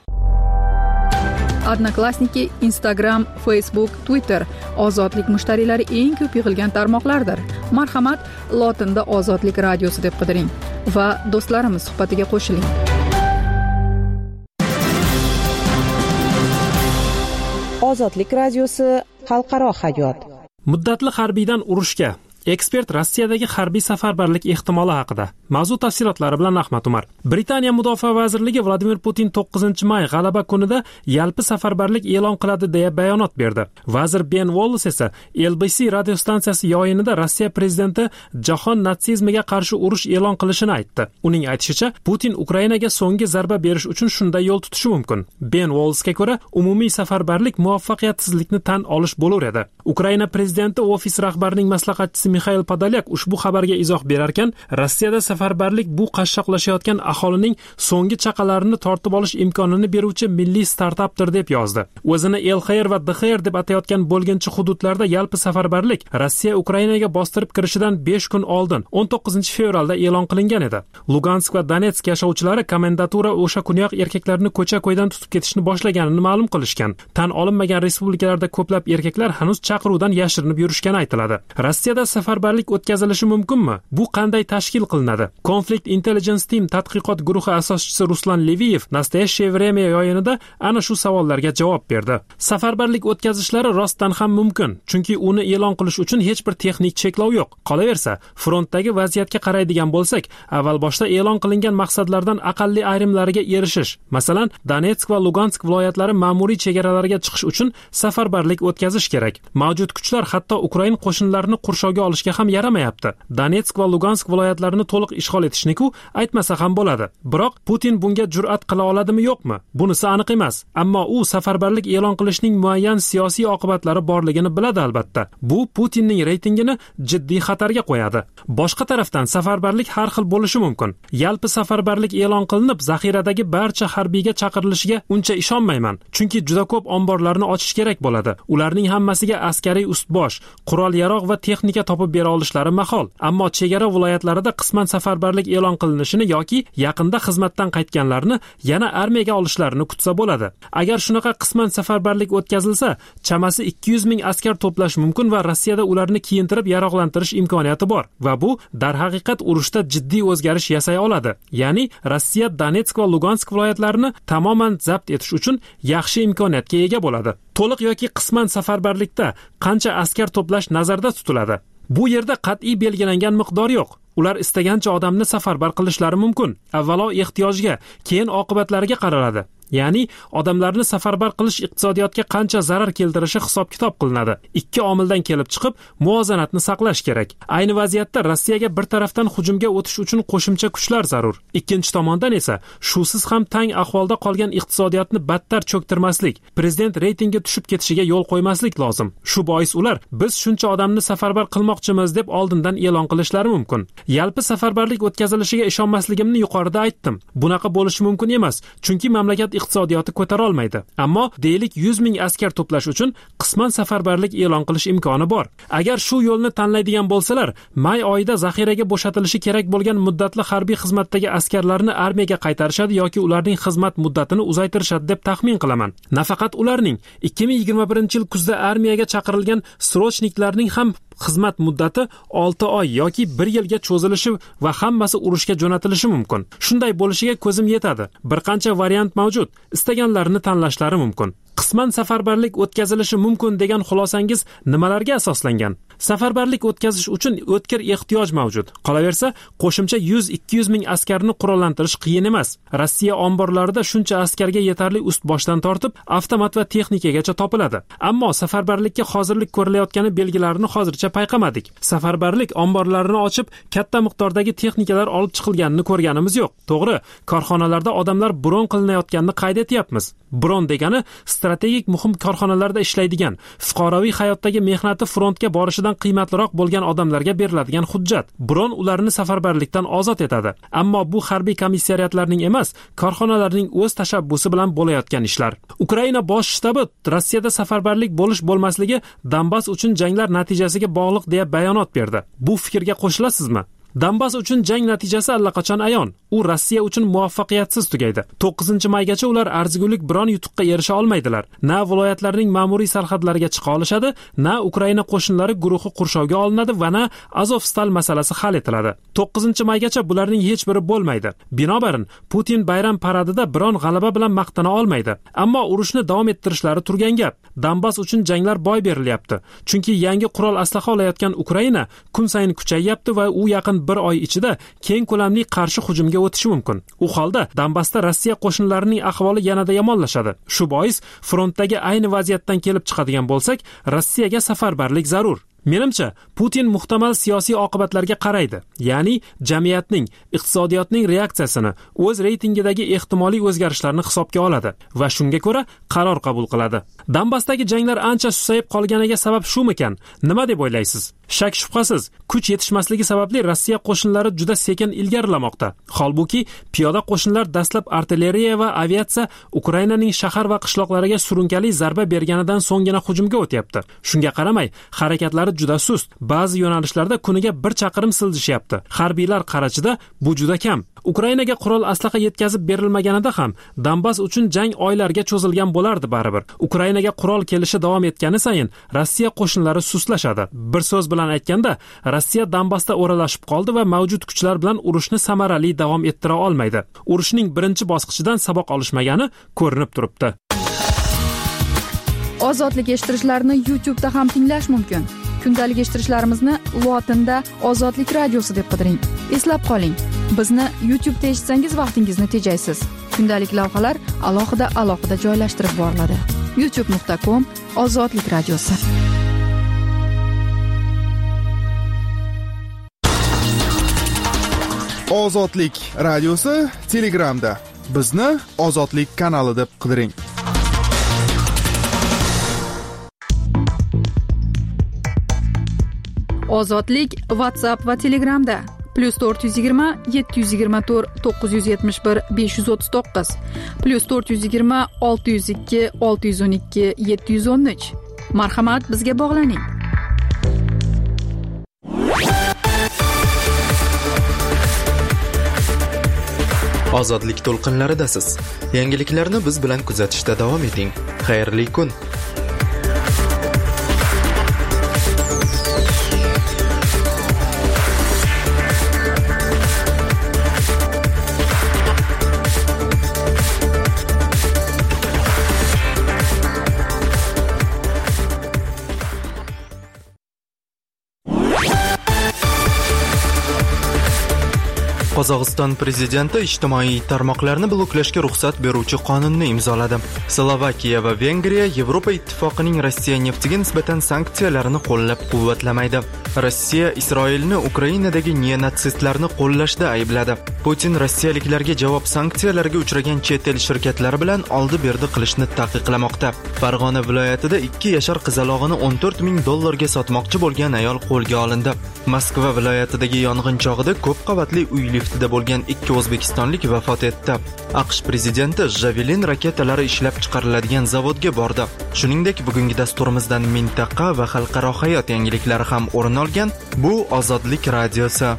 Odnoklassniki, Instagram, Facebook, Twitter ozodlik mushtariylari eng ko'p yig'ilgan tarmoqlardir. Marhamat, lotinda Ozodlik radiosi deb qidiring va do'stlarimiz suhbatiga qo'shiling. Ozodlik radiosi xalqaro hayot. Muddatli harbiydan urushga. Ekspert Rossiyadagi harbiy safarbarlik ehtimoli haqida. Mavzu tafsilotlari bilan Ahmad Umar. Britaniya Mudofaa vazirligi Vladimir Putin 9-may g'alaba kunida yalpi safarbarlik e'lon qiladi deya bayonot berdi. Vazir Ben Wallace esa LBC radiostansiyasi yoyinida Rossiya prezidenti jahon natsizmiga qarshi urush e'lon qilishini aytdi. Uning aytishicha, Putin Ukrainaga so'nggi zarba berish uchun shunday yo'l tutishi mumkin. Ben Wallace'ga ko'ra, umumiy safarbarlik muvaffaqiyatsizlikni tan olish bo'lar edi. Ukraina prezidenti ofis rahbarining maslahatchisi Mikhail Podolyak ushbu xabarga izoh berarkan, Rossiyada safarbarlik bu qashshoqlashayotgan aholining so'nggi chaqalarini tortib olish imkonini beruvchi milliy startapdir deb yozdi. O'zini El-Xayr va D-Xayr deb atayotgan bo'lginchi hududlarda yalpi safarbarlik Rossiya Ukrainaga bostirib kirishidan 5 kun oldin 19-fevralda e'lon qilingan edi. Lugansk va Donetsk yashovchilari komendatura o'sha kuniyoq erkaklarni ko'cha-ko'ydan tutib ketishni boshlaganini ma'lum qilishgan. Tan olinmagan respublikalarda ko'plab erkaklar hanuz chaqiruvdan yashirinib yurishgani aytiladi. Rossiyada safarbarlik o'tkazilishi mumkinmi? Bu qanday tashkil qilinadi? Conflict Intelligence Team tadqiqot guruhi asoschisi Ruslan Leviyev Nastoящее время yo'yinida ana shu savollarga javob berdi. Safarbarlik o'tkazishlari rostdan ham mumkin, chunki uni e'lon qilish uchun hech bir texnik cheklov yo'q. Qolaversa, frontdagi vaziyatga qaraydigan bo'lsak, avval boshda e'lon qilingan maqsadlardan aqalli ayrimlariga erishish, masalan, Donetsk va Lugansk viloyatlari ma'muriy chegaralariga chiqish uchun safarbarlik o'tkazish kerak. Mavjud kuchlar hatto Ukraina qo'shinlarini qurshovga olishga ham yaramayapti. Donetsk va Lugansk viloyatlarini to'liq ishg'ol etishni-ku aytmasa ham bo'ladi. Biroq Putin bunga jur'at qila oladimi yo'qmi? Bunisi aniq emas. Ammo u safarbarlik e'lon qilishning muayyan siyosiy oqibatlari borligini biladi albatta. Bu Putinning reytingini jiddiy xatarga qo'yadi. Boshqa tarafdan safarbarlik har xil bo'lishi mumkin. Yalpi safarbarlik e'lon qilinib, zaxiradagi barcha harbiyga chaqirilishiga uncha ishonmayman. Chunki juda ko'p omborlarni ochish kerak bo'ladi. Ularning hammasiga askariy ustbosh, qurol-yarog' va texnika topib bera olishlari mahol. Ammo chegara viloyatlarida qisman safarbarlik e'lon qilinishini yoki yaqinda xizmatdan qaytganlarni yana armiyaga olishlarini kutsa bo'ladi. Agar shunaqa qisman safarbarlik o'tkazilsa, chamasi 200 ming askar to'plash mumkin va Rossiyada ularni kiyintirib yaroqlantirish imkoniyati bor va bu darhaqiqat urushda jiddiy o'zgarish yasay oladi. Ya'ni Rossiya Donetsk va Lugansk viloyatlarini tamoman zabt etish uchun yaxshi imkoniyatga ega bo'ladi. To'liq yoki qisman safarbarlikda qancha askar to'plash nazarda tutiladi? Bu yerda qat'iy belgilangan miqdor yo'q. Ular istagancha odamni safarbar qilishlari mumkin. Avvalo ehtiyojga, keyin oqibatlariga qaraladi. Ya'ni odamlarni safarbar qilish iqtisodiyotga qancha zarar keltirishi hisob-kitob qilinadi. Ikki omildan kelib chiqib muvozanatni saqlash kerak. Ayni vaziyatda Rossiyaga bir tarafdan hujumga o'tish uchun qo'shimcha kuchlar zarur. Ikkinchi tomondan esa shusiz ham tang ahvolda qolgan iqtisodiyotni battar cho'ktirmaslik, prezident reytingi tushib ketishiga yo'l qo'ymaslik lozim. Shu bois ular biz shuncha odamni safarbar qilmoqchimiz deb oldindan e'lon qilishlari mumkin. Yalpi safarbarlik o'tkazilishiga ishonmasligimni yuqorida aytdim. Bunaqa bo'lishi mumkin emas, chunki mamlakat iqtisodiyoti ko'tara olmaydi. Ammo deylik 100 ming askar to'plash uchun qisman safarbarlik e'lon qilish imkoni bor. Agar shu yo'lni tanlaydigan bo'lsalar, may oyida zaxiraga bo'shatilishi kerak bo'lgan muddatli harbiy xizmatdagi askarlarni armiyaga qaytarishadi yoki ularning xizmat muddatini uzaytirishadi deb taxmin qilaman. Nafaqat ularning 2021-yil kuzda armiyaga chaqirilgan srochniklarning ham xizmat muddati 6 oy yoki 1 yilga cho'zilishi va hammasi urushga jo'natilishi mumkin. Shunday bo'lishiga ko'zim yetadi. Bir qancha variant mavjud. Istaganlarini tanlashlari mumkin. Qisman safarbarlik o'tkazilishi mumkin degan xulosangiz nimalarga asoslangan? Safarbarlik o'tkazish uchun o'tkir ehtiyoj mavjud. Qolaversa, qo'shimcha 100-200 ming askarni qurollantirish qiyin emas. Rossiya omborlarida shuncha askarga yetarli ust-boshdan tortib, avtomat va texnikagacha topiladi. Ammo safarbarlikka hozirlik ko'rilayotgani belgilarini hozircha payqamadik. Safarbarlik omborlarini ochib, katta miqdordagi texnikalar olib chiqilganini ko'rganimiz yo'q. To'g'ri, korxonalarda odamlar bron qilinayotganini qayd etyapmiz. Bron degani strategik muhim korxonalarda ishlaydigan, fuqaroviy hayotdagi mehnati frontga borishidan qiymatliroq bo'lgan odamlarga beriladigan hujjat. Bron ularni safarbarlikdan ozod etadi. Ammo bu harbiy komissariyatlarning emas, korxonalarning o'z tashabbusi bilan bo'layotgan ishlar. Ukraina bosh shtabi Rossiyada safarbarlik bo'lish-bo'lmasligi Donbass uchun janglar natijasiga bog'liq deya bayonot berdi. Bu fikrga qo'shilasizmi? Donbass uchun jang natijasi allaqachon ayon. U Rossiya uchun muvaffaqiyatsiz tugaydi. 9-maygacha ular arzigulik biron yutuqqa erisha olmaydilar. Na viloyatlarning ma'muriy sarhadlariga chiqa olishadi, na Ukraina qo'shinlari guruhi qurshovga olinadi va na Azovstal masalasi hal etiladi. 9-maygacha bularning hech biri bo'lmaydi. Binobarin, Putin bayram paradida biron g'alaba bilan maqtana olmaydi. Ammo urushni davom ettirishlari turgan gap. Donbass uchun janglar boy berilyapti. Chunki yangi qurol aslaha olayotgan Ukraina kun sayin kuchayyapti va u yaqin bir oy ichida keng ko'lamli qarshi hujumga o'tishi mumkin. U holda Donbassda Rossiya qo'shinlarining ahvoli yanada yomonlashadi. Shu bois frontdagi ayni vaziyatdan kelib chiqadigan bo'lsak, Rossiyaga safarbarlik zarur. Menimcha, Putin muhtamal siyosiy oqibatlarga qaraydi. Ya'ni jamiyatning, iqtisodiyotning reaksiyasini, o'z reytingidagi ehtimoliy o'zgarishlarni hisobga oladi va shunga ko'ra qaror qabul qiladi. Donbassdagi janglar ancha susayib qolganiga sabab shumikan? Nima deb o'ylaysiz? Shak shubhasiz, kuch yetishmasligi sababli Rossiya qo'shinlari juda sekin ilgarilamoqda. Holbuki, piyoda qo'shinlar dastlab artilleriya va aviatsiya Ukrainaning shahar va qishloqlariga surunkali zarba berganidan so'nggina hujumga o'tyapti. Shunga qaramay, harakatlari juda sust. Ba'zi yo'nalishlarda kuniga 1 chaqirim siljishyapti. Harbiylar qarachida bu juda kam. Ukrainaga qurol aslaha yetkazib berilmaganida ham Donbass uchun jang oylarga cho'zilgan bo'lardi baribir. Ukrainaga qurol kelishi davom etgani sayin Rossiya qo'shinlari sustlashadi. Bir so'z bilan aytganda, Rossiya Donbassda o'ralashib qoldi va mavjud kuchlar bilan urushni samarali davom ettira olmaydi. Urushning birinchi bosqichidan saboq olishmagani ko'rinib turibdi. Ozodlik eshittirishlarni YouTube'da ham tinglash mumkin. Kundalik eshittirishlarimizni lotinda Ozodlik radiosi deb qidiring. Eslab qoling, bizni YouTube'da eshitsangiz vaqtingizni tejaysiz. Kundalik lavhalar alohida joylashtirib boriladi. youtube.com Ozodlik radiosi. Ozodlik radiosi Telegramda. Bizni Ozodlik kanali deb qidiring. Ozodlik WhatsApp va Telegramda +420 724 971 539 +420 602 612 713. Marhamat, bizga bog'laning. Ozodlik to'lqinlaridasiz. Yangiliklarni biz bilan kuzatishda davom eting. Xayrli kun. Qozog'iston prezidenti ijtimoiy tarmoqlarni bloklashga ruxsat beruvchi qonunni imzoladi. Slovakiya va Vengriya Yevropa ittifoqining Rossiya neftiga nisbatan sanksiyalarini qo'llab-quvvatlamaydi. Rossiya Isroilni Ukrainadagi neonatsistlarni qo'llashda aybladi. Putin rossiyaliklarga javob sanksiyalarga uchragan chet el shirkatlari bilan oldi-berdi qilishni taqiqlamoqda. Farg'ona viloyatida 2 yashar qizalog'ini $14,000 ga sotmoqchi bo'lgan ayol qo'lga olindi. Moskva viloyatidagi yong'in chog'ida ko'p qavatli uy liftida bo'lgan 2 o'zbekistonlik vafot etdi. AQSh prezidenti Javelin raketalari ishlab chiqariladigan zavodga bordi. Shuningdek, bugungi dasturimizdan mintaqa va xalqaro hayot yangiliklari ham o'rin olgan. Bu Ozodlik radiosi.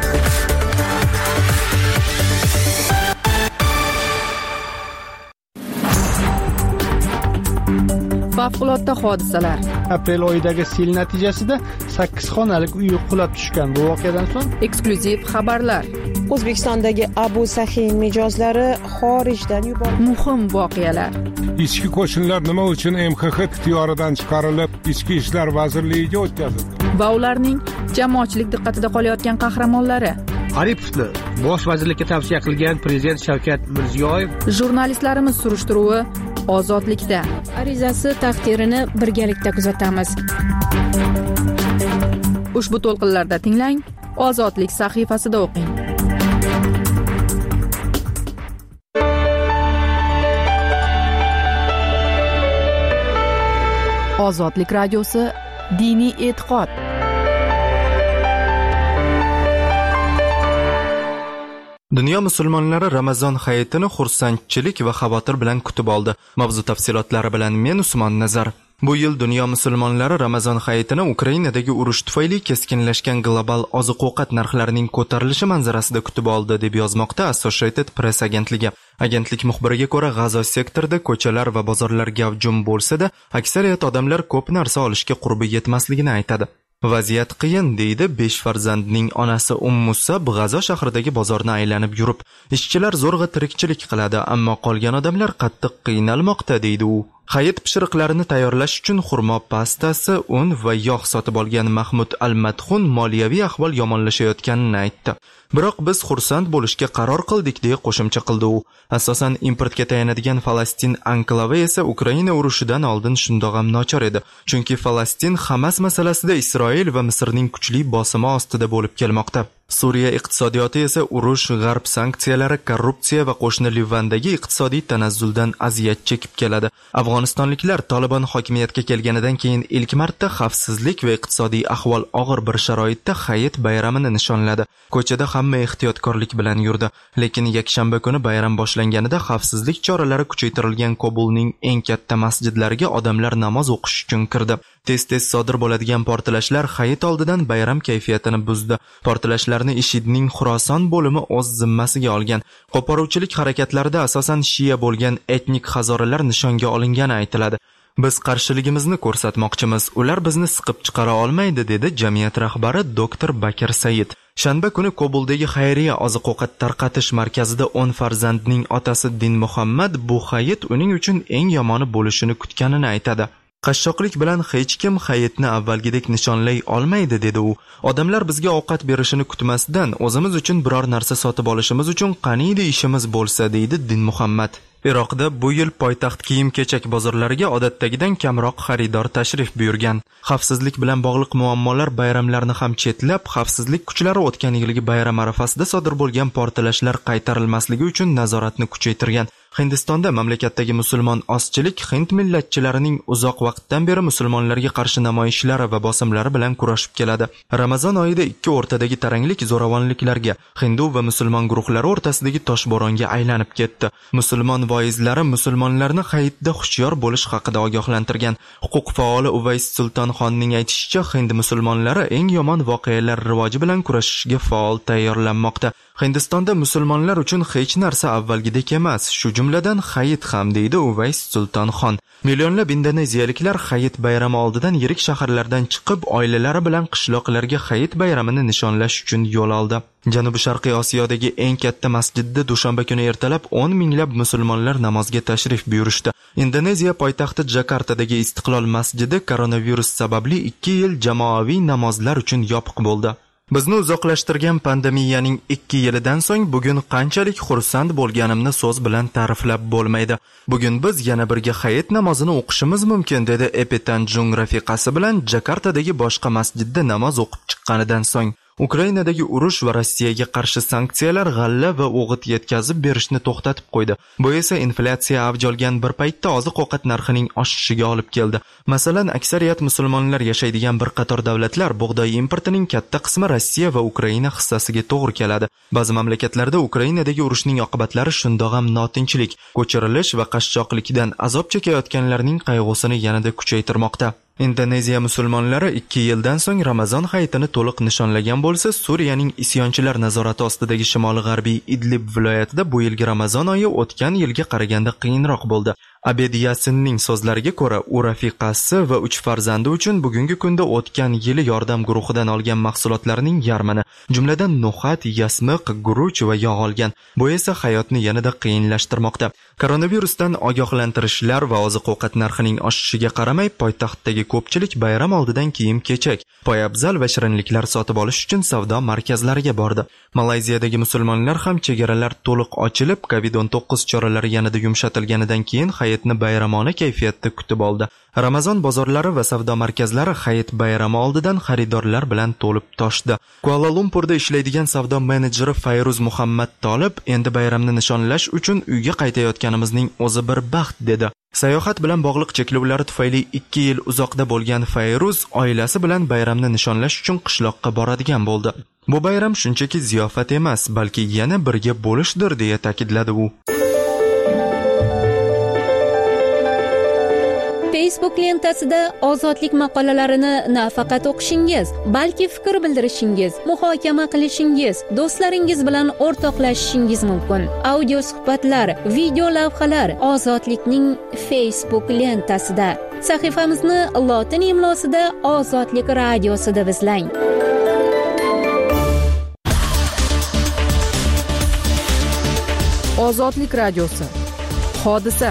Favqulodda hodisalar. Aprel oyidagi sel natijasida 8 xonalik uy qulab tushgan. Bu voqeadan so'ng eksklyuziv xabarlar. O'zbekistondagi Abu Sahin mijozlari xorijdan yuborildi. Muhim voqealar. Ichki qo'shinlar nima uchun MXX ixtiyoridan chiqarilib, Ichki ishlar vazirligiga o'tkazildi? Va ularning jamoatchilik diqqatida qolayotgan qahramonlari. Aripovni bosh vazirlikka tavsiya qilgan prezident Shavkat Mirziyoyev. Jurnalistlarimiz surishtiruvi Ozodlikda. Arizasi taqdirini birgalikda kuzatamiz. Ushbu to'lqinlarda tinglang, Ozodlik sahifasida o'qing. Ozodlik radiosi diniy e'tiqod. Dunyo musulmonlari Ramazon hayitini xursandchilik va xavotir bilan kutib oldi. Mavzu tafsilotlari bilan men Usmon Nazar. Bu yil dunyo musulmonlari Ramazon hayitini Ukrainadagi urush tufayli keskinlashgan global oziq-ovqat narxlarining ko'tarilishi manzarasida kutib oldi, deb yozmoqda Associated Press agentligi. Agentlik muxbiriga ko'ra, G'azo sektorida ko'chalar va bozorlar gavjum bo'lsa-da, aksariyat odamlar ko'p narsa olishga qurbi yetmasligini aytadi. Vaziyat qiyin, deydi 5 farzandning onasi Musa G'azo shahridagi bozorni aylanib yurib. Ishchilar zo'rg'a tirikchilik qiladi, ammo qolgan odamlar qattiq qiynalmoqda, deydi u. Hayit pishiriqlarini tayyorlash uchun xurmo pastasi, un va yog' sotib olgan Mahmud Al-Madxun moliyaviy ahvol yomonlashayotganini aytdi. Biroq biz xursand bo'lishga qaror qildik, deya qo'shimcha qildi u. Asosan importga tayanadigan Falastin anklavi esa Ukraina urushidan oldin shundoq ham nochor edi. Chunki Falastin Hamas masalasida Isroil va Misrning kuchli bosimi ostida bo'lib kelmoqda. Suriya iqtisodiyoti esa urush, g'arb sanksiyalari, korrupsiya va qo'shni Livandagi iqtisodiy tanazzuldan aziyat chekib keladi. Afg'onistonliklar Taliban hokimiyatga kelganidan keyin ilk marta xavfsizlik va iqtisodiy ahvol og'ir bir sharoitda hayit bayramini nishonladi. Ko'chada hamma ehtiyotkorlik bilan yurdi, lekin yakshanba kuni bayram boshlanganida xavfsizlik choralari kuchaytirilgan Kobulning eng katta masjidlariga odamlar namoz o'qish uchun kirdi. Tez-tez sodir bo'ladigan portlashlar hayit oldidan bayram kayfiyatini buzdi. Portlashlarni IShIDning Xuroson bo'limi o'z zimmasiga olgan. Qo'poruvchilik harakatlarida asosan shiya bo'lgan etnik hazoralar nishonga olingani aytiladi. Biz qarshiligimizni ko'rsatmoqchimiz. Ular bizni siqib chiqara olmaydi, dedi jamiyat rahbari Dr. Bakir Said. Shanba kuni Kobuldagi xayriya oziq-ovqat tarqatish markazida 10 farzandning otasi Din Muhammad bu hayit uning uchun eng yomoni bo'lishini kutganini aytadi. Qashshoqlik bilan hech kim hayitni avvalgidek nishonlay olmaydi, dedi u. Odamlar bizga ovqat berishini kutmasdan o'zimiz uchun biror narsa sotib olishimiz uchun qaniydi ishimiz bo'lsa, deydi Din Muhammad. Iroqda bu yil poytaxt kiyim-kechak bozorlariga odatdagidan kamroq xaridor tashrif buyurgan. Xavfsizlik bilan bog'liq muammolar bayramlarni ham chetlab, xavfsizlik kuchlari o'tgan yilgi bayram arafasida sodir bo'lgan portlashlar qaytarilmasligi uchun nazoratni kuchaytirgan. Hindistonda mamlakatdagi musulmon ozchilik hind millatchilarining uzoq vaqtdan beri musulmonlarga qarshi namoyishlari va bosimlari bilan kurashib keladi. Ramazon oyida ikki o'rtadagi taranglik zo'ravonliklarga, hindu va musulmon guruhlari o'rtasidagi toshbo'ronga aylanib ketdi. Musulmon voizlari musulmonlarni hayitda hushyor bo'lish haqida ogohlantirgan. Huquq faoli Uvays Sultonxonning aytishicha, hind musulmonlari eng yomon voqealar rivoji bilan kurashishga faol tayyorlanmoqda. Hindistonda musulmonlar uchun hech narsa avvalgidek emas, shu jumladan hayit ham, deydi Uvays Sultonxon. Millionlab indoneziyaliklar hayit bayrami oldidan yirik shaharlardan chiqib, oilalari bilan qishloqlarga hayit bayramini nishonlash uchun yo'l oldi. Janubi-sharqiy Osiyodagi eng katta masjidda dushanba kuni ertalab 10 minglab musulmonlar namozga tashrif buyurishdi. Indoneziya poytaxti Jakartadagi Istiqlol masjidi koronavirus sababli 2 yil jamoaviy namozlar uchun yopiq bo'ldi. Bizni uzoqlashtirgan pandemiyaning 2 yilidan so'ng bugun qanchalik xursand bo'lganimni so'z bilan ta'riflab bo'lmaydi. Bugun biz yana birga hayit namozini o'qishimiz mumkin, dedi Epitanjung rafiqasi bilan Jakartadagi boshqa masjidda namoz o'qib chiqqanidan so'ng. Ukrainadagi urush va Rossiyaga qarshi sanksiyalar g'alla va o'g'it yetkazib berishni to'xtatib qo'ydi. Bu esa inflyatsiya avj olgan bir paytda oziq-ovqat narxining oshishiga olib keldi. Masalan, aksariyat musulmonlar yashaydigan bir qator davlatlar bug'doy importining katta qismi Rossiya va Ukraina hissasiga to'g'ri keladi. Ba'zi mamlakatlarda Ukrainadagi urushning oqibatlari shundoq ham notinchlik, ko'chirilish va qashshoqlikdan azob chekayotganlarning qayg'usini yanada kuchaytirmoqda. Indoneziya musulmonlari 2 yildan so'ng Ramazon hayitini to'liq nishonlagan bo'lsa, Suriyaning isyonchilar nazorati ostidagi shimoli-g'arbiy Idlib viloyatida bu yilgi Ramazon oyi o'tgan yilga qaraganda qiyinroq bo'ldi. Abed Yasinning so'zlariga ko'ra, u rafiqasi va 3 farzandi uchun bugungi kunda o'tgan yili yordam guruhidan olgan mahsulotlarning yarmini, jumladan no'xat, yasmiq, guruch va yog' olgan. Bu esa hayotni yanada qiyinlashtirmoqda. Koronavirusdan ogohlantirishlar va oziq-ovqat narxining oshishiga qaramay, poytaxtdagi ko'pchilik bayram oldidan kiyim-kechak, poyabzal va shirinliklar sotib olish uchun savdo markazlariga bordi. Malayziyadagi musulmonlar ham chegaralar to'liq ochilib, COVID-19 choralari yanada yumshatilganidan keyin hayitni bayramona kayfiyatda kutib oldi. Ramazon bozorlari va savdo markazlari hayit bayrami oldidan xaridorlar bilan to'lib toshdi. Kuala Lumpurda ishlaydigan savdo menejeri Fayruz Muhammad Tolib, endi bayramni nishonlash uchun uyga qaytayotganimizning o'zi bir baxt, dedi. Sayohat bilan bog'liq cheklovlar tufayli 2 yil uzoqda bo'lgan Fayruz oilasi bilan bayramni nishonlash uchun qishloqqa boradigan bo'ldi. Bu bayram shunchaki ziyofat emas, balki yana birga bo'lishdir, deya ta'kidladi u. Facebook lentasida ozodlik maqolalarini nafaqat o'qishingiz, balki fikr bildirishingiz, muhokama qilishingiz, do'stlaringiz bilan o'rtoqlashishingiz mumkin. Audio suhbatlar, video lavhalar ozodlikning Facebook lentasida. Sahifamizni lotin imlosida Ozodlik radiosida izlang. Ozodlik radiosi. Hodisa.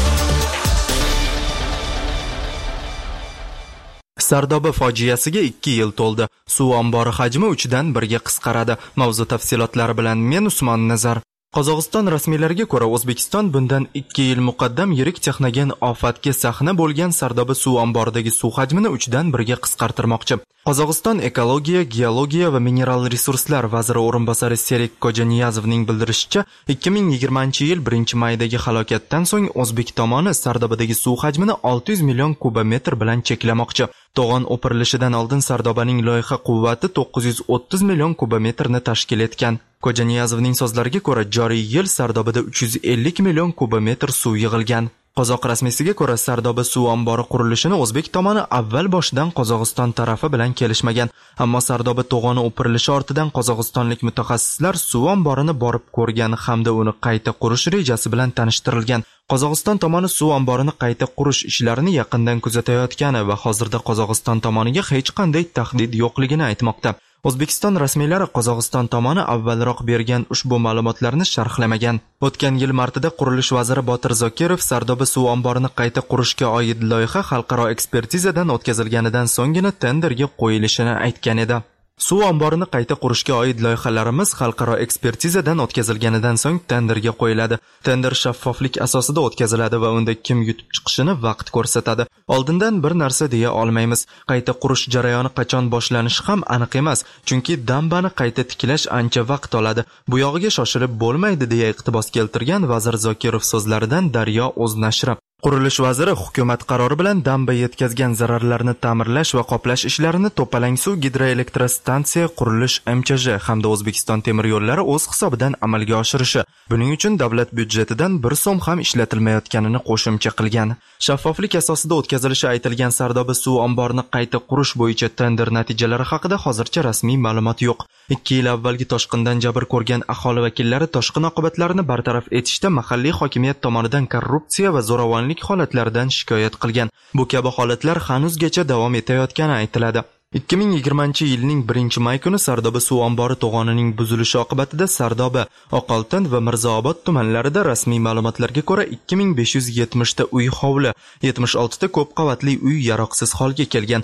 Sardoba fojiasiga 2 yil to'ldi. Suv ombori hajmi 3dan 1ga qisqaradi. Mavzu tafsilotlari bilan men Usmon Nazar. Qozog'iston rasmiylariga ko'ra, O'zbekiston bundan 2 yil muqaddam yirik texnogen ofatga sahna bo'lgan Sardoba suv omboridagi suv hajmini 3dan 1ga qisqartirmoqchi. Qozog'iston ekologiya, geologiya va mineral resurslar vaziri o'rinbosari Serik Kojaniyazovning bildirishicha, 2020-yil 1-maydagi halokatdan so'ng O'zbek tomoni Sardobadagi suv hajmini 600 million kubometr bilan cheklamoqchi. To'g'on o'pirilishidan oldin Sardobaning loyiha quvvati 930 million kubometrni tashkil etgan. Kojaniyazovning so'zlariga ko'ra, joriy yil Sardobada 350 million kubometr suv yig'ilgan. Qozoq rasmiysiga ko'ra, Sardoba suv ombori qurilishini O'zbek tomoni avval boshidan Qozog'iston tarafi bilan kelishmagan. Ammo Sardoba to'g'oni o'pirilishi ortidan qozog'istonlik mutaxassislar suv omborini borib ko'rgan hamda uni qayta qurish rejasi bilan tanishtirilgan. Qozog'iston tomoni suv omborini qayta qurish ishlarini yaqindan kuzatayotgani va hozirda Qozog'iston tomoniga hech qanday tahdid yo'qligini aytmoqda. O'zbekiston rasmiylari Qozog'iston tomoni avvalroq bergan ushbu ma'lumotlarni sharhlamagan. O'tgan yil martida qurilish vaziri Botir Zokirov Sardoba suv omborini qayta qurishga oid loyiha xalqaro ekspertizadan o'tkazilganidan so'nggina tenderga qo'yilishini aytgan edi. Suv omborini qayta qurishga oid loyihalarimiz xalqaro ekspertizadan o'tkazilganidan so'ng tenderga qo'yiladi. Tender shaffoflik asosida o'tkaziladi va unda kim yutib chiqishini vaqt ko'rsatadi. Oldindan bir narsa deya olmaymiz. Qayta qurish jarayoni qachon boshlanishi ham aniq emas, chunki dambani qayta tiklash ancha vaqt oladi. Bu yog'iga shoshilib bo'lmaydi deya iqtibos keltirgan vazir Zokirov so'zlaridan Daryo o'z nashri. Qurilish vaziri hukumat qarori bilan damba yetkazgan zararlarni ta'mirlash va qoplash ishlarini To'palang suv gidroelektrostansiya qurilish MChJ hamda O'zbekiston temir yo'llari o'z hisobidan amalga oshirishi. Buning uchun davlat byudjetidan 1 so'm ham ishlatilmayotganini qo'shimcha qilgan. Shaffoflik asosida o'tkazilishi aytilgan Sardoba suv omborini qayta qurish bo'yicha tender natijalari haqida hozircha rasmiy ma'lumot yo'q. 2 yil avvalgi toshqindan jabr ko'rgan aholi vakillari toshqin oqibatlarini bartaraf etishda mahalliy hokimiyat tomonidan korrupsiya va zo'ravonlik holatlaridan shikoyat qilgan. Bu kabi holatlar hanuzgacha davom etayotgani aytiladi. 2020-yilning 1-may kuni Sardoba suv ombori to'g'onining buzilishi oqibatida Sardoba, Oqoltin va Mirzaobod tumanlarida rasmiy ma'lumotlarga ko'ra 2570 ta uy hovli, 76 ta ko'p qavatli uy yaroqsiz holga kelgan,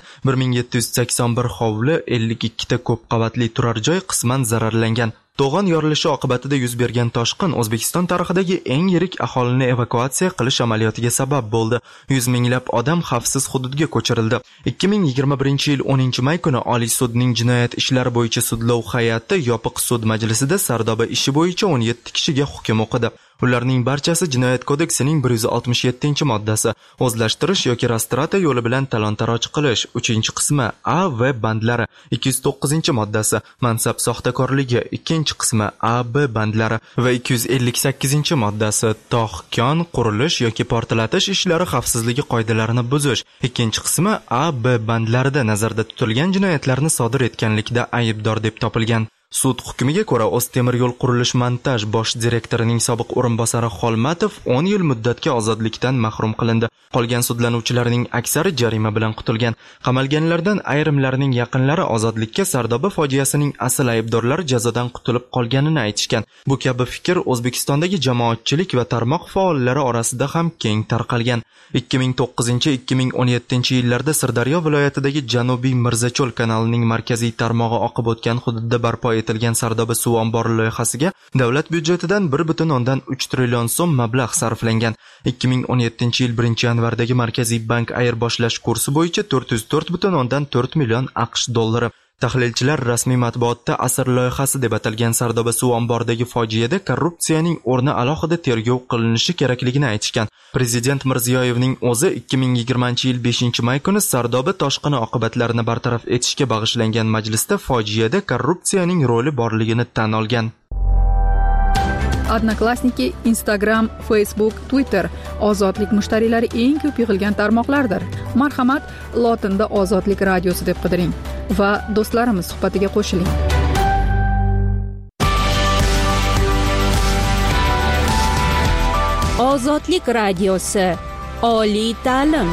1781 hovli, 52 ta ko'p qavatli turar joy qisman zararlangan. To'g'on yorilishi oqibatida yuz bergan toshqin O'zbekiston tarixidagi eng yirik aholini evakuatsiya qilish amaliyotiga sabab bo'ldi. 100 minglab odam xavfsiz hududga ko'chirildi. 2021-yil 10-may kuni Oliy sudning jinoyat ishlari bo'yicha sudlov hay'ati yopiq sud majlisida Sardoba ishi bo'yicha 17 kishiga hukm o'qidi. Ularning barchasi Jinoyat kodeksining 167-moddasi o'zlashtirish yoki rastrata yo'li bilan talon-taroj qilish 3-qismi A v bandlari, 209-moddasi mansab soxtakorligi 2-qismi A b bandlari va 258-moddasi tog'-kon qurilish yoki portlatish ishlari xavfsizligi qoidalarini buzish 2-qismi A b bandlarida nazarda tutilgan jinoyatlarni sodir etganlikda aybdor deb topilgan. Sud hukmiga ko'ra O'ztemir yo'l qurilish montaj bosh direktorining sobiq o'rinbosari Xolmatov 10 yil muddatga ozodlikdan mahrum qilindi. Qolgan sudlanuvchilarning aksari jarima bilan qutulgan. Qamalganlardan ayrimlarining yaqinlari ozodlikka Sardoba fojiasining asl aybdorlari jazodan qutulib qolganini aytishgan. Bu kabi fikr O'zbekistondagi jamoatchilik va tarmoq faollari orasida ham keng tarqalgan. 2009-2017 yillarda Sirdaryo viloyatidagi Janubiy Mirzacho'l kanalining markaziy tarmog'i oqib o'tgan hududda barpo etilgan Sardoba suv ombori loyihasiga davlat byudjetidan 1,3 trillion so'm mablag' sarflangan. 2017-yil 1-yanvardagi Markaziy bank ayirboshlash kursi bo'yicha 404,4 million AQSh dollari. Tahlilchilar rasmiy matbuotda asr loyihasi deb atalgan Sardoba suv omboridagi fojiada korrupsiyaning o'rni alohida tergov qilinishi kerakligini aytishgan. Prezident Mirziyoyevning o'zi 2020-yil 5-may kuni Sardoba toshqini oqibatlarini bartaraf etishga bag'ishlangan majlisda fojiada korrupsiyaning roli borligini tan olgan. Odnoklassniki, Instagram, Facebook, Twitter ozodlik mushtariylari eng ko'p yig'ilgan tarmoqlardir. Marhamat, lotinda Ozodlik radiosi deb qidiring va do'stlarimiz suhbatiga qo'shiling. Ozodlik radiosi, oliy ta'lim.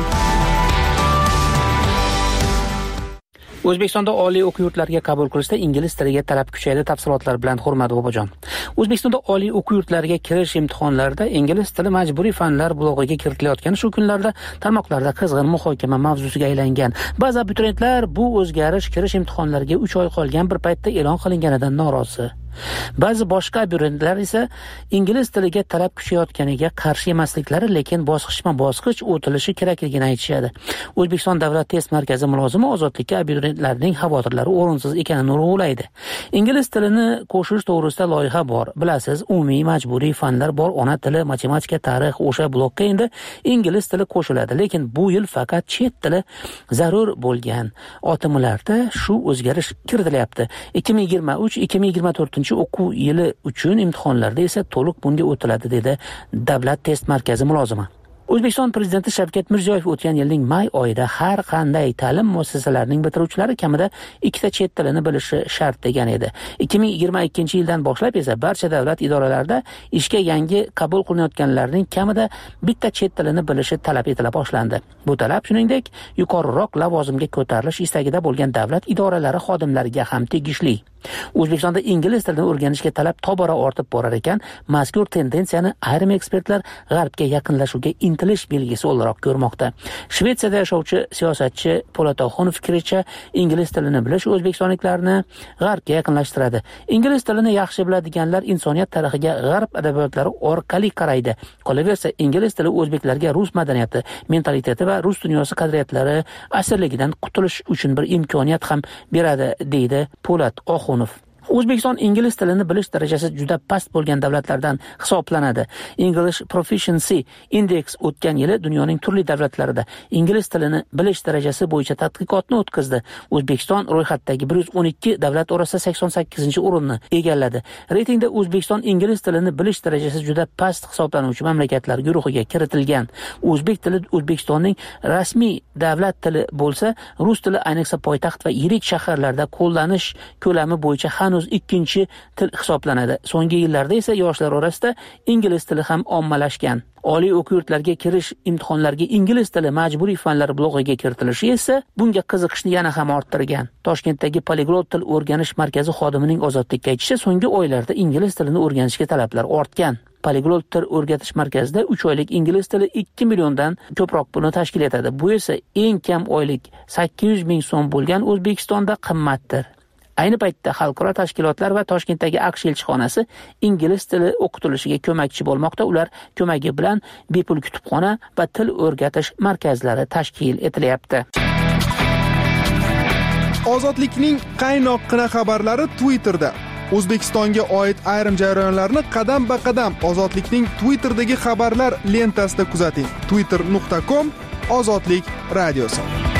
O'zbekistonda oliy o'quv yurtlariga qabul qilishda ingliz tiliga talab kuchaydi. Tafsilotlar bilan Hurmat Bobojon. O'zbekistonda oliy o'quv yurtlariga kirish imtihonlarida ingliz tili majburiy fanlar blog'iga kiritilayotgani shu kunlarda tarmoqlarda qizg'in muhokama mavzusiga aylangan. Ba'zi abituriyentlar bu o'zgarish kirish imtihonlariga 3 oy qolgan bir paytda e'lon qilinganidan norozi. Ba'zi boshqa abituriyentlar esa ingliz tiliga talab kuchayotganiga qarshi emasliklari, lekin bosqichma-bosqich o'tilishi kerakligini aytishadi. O'zbekiston Davlat test markazi mulozimi ozodlikka abituriyentlarning xavotirlari o'rinsiz ekanini urg'ulaydi. Ingliz tilini qo'shish to'g'risida loyiha bor. Bilasiz, umumiy majburiy fanlar bor, ona tili, matematika, tarix, o'sha blokka endi ingliz tili qo'shiladi, lekin bu yil faqat chet tili zarur bo'lgan otimlarda shu o'zgarish kiritilyapti. 2023-2024 o'quv yili uchun imtihonlarda esa to'liq bunga o'tiladi, dedi Davlat test markazi mulozimi. O'zbekiston Prezidenti Shavkat Mirziyoyev o'tgan yilning may oyida har qanday ta'lim muassasalarining bitiruvchilari kamida 2 ta chet tilini bilishi shart degan edi. 2022-yildan boshlab esa barcha davlat idoralarida ishga yangi qabul qilinayotganlarning kamida 1 ta chet tilini bilishi talab etila boshlandi. Bu talab shuningdek yuqoriroq lavozimga ko'tarilish istagida bo'lgan davlat idoralari xodimlariga ham tegishli. O'zbekistonda ingliz tilini o'rganishga talab tobora ortib borar ekan, mazkur tendensiyani ayrim ekspertlar g'arbga yaqinlashuvga intilish belgisi o'laroq ko'rmoqda. Shvetsiyada yashovchi siyosatchi Po'lat Oxunov fikricha, ingliz tilini bilish o'zbekistonliklarni g'arbga yaqinlashtiradi. Ingliz tilini yaxshi biladiganlar insoniyat tarixiga g'arb adabiyotlari orqali qaraydi. Qolaversa, ingliz tili o'zbeklarga rus madaniyati, mentaliteti va rus dunyosi qadriyatlari asirligidan qutulish uchun bir imkoniyat ham beradi, deydi Po'lat Oxunov. O'zbekiston ingliz tilini bilish darajasi juda past bo'lgan davlatlardan hisoblanadi. English Proficiency Index o'tgan yili dunyoning turli davlatlarida ingliz tilini bilish darajasi bo'yicha tadqiqotni o'tkazdi. O'zbekiston ro'yxatdagi 112 davlat orasida 88-o'rinni egalladi. Reytingda O'zbekiston ingliz tilini bilish darajasi juda past hisoblanuvchi mamlakatlar guruhiga kiritilgan. O'zbek tili O'zbekistonning rasmiy davlat tili bo'lsa, rus tili ayniqsa poytaxt va yirik shaharlarda qo'llanish ko'lami bo'yicha hanuz ikkinchi til hisoblanadi. So'nggi yillarda esa yoshlar orasida ingliz tili ham ommalashgan. Oliy o'quv yurtlariga kirish imtihonlariga ingliz tili majburiy fanlar blog'iga kiritilishi esa bunga qiziqishni yana ham orttirgan. Toshkentdagi Poliglot til o'rganish markazi xodimining Ozodlikka aytishicha, so'nggi oylarda ingliz tilini o'rganishga talablar ortgan. Poliglot til o'rgatish markazida 3 oylik ingliz tili 2 milliondan ko'proq pulni tashkil etadi. Bu esa eng kam oylik 800 ming so'm bo'lgan O'zbekistonda qimmatdir. Ayni paytda xalqaro tashkilotlar va Toshkentdagi AQSh elchixonasi ingliz tili o'qitilishiga ko'makchi bo'lmoqda. Ular ko'magi bilan bepul kutubxona va til o'rgatish markazlari tashkil etilyapti. Ozodlikning qaynoqqina xabarlari Twitterda. O'zbekistonga oid ayrim jarayonlarni qadam-ba-qadam Ozodlikning Twitterdagi xabarlar lentasida kuzating. twitter.com/ozodlik radiosi.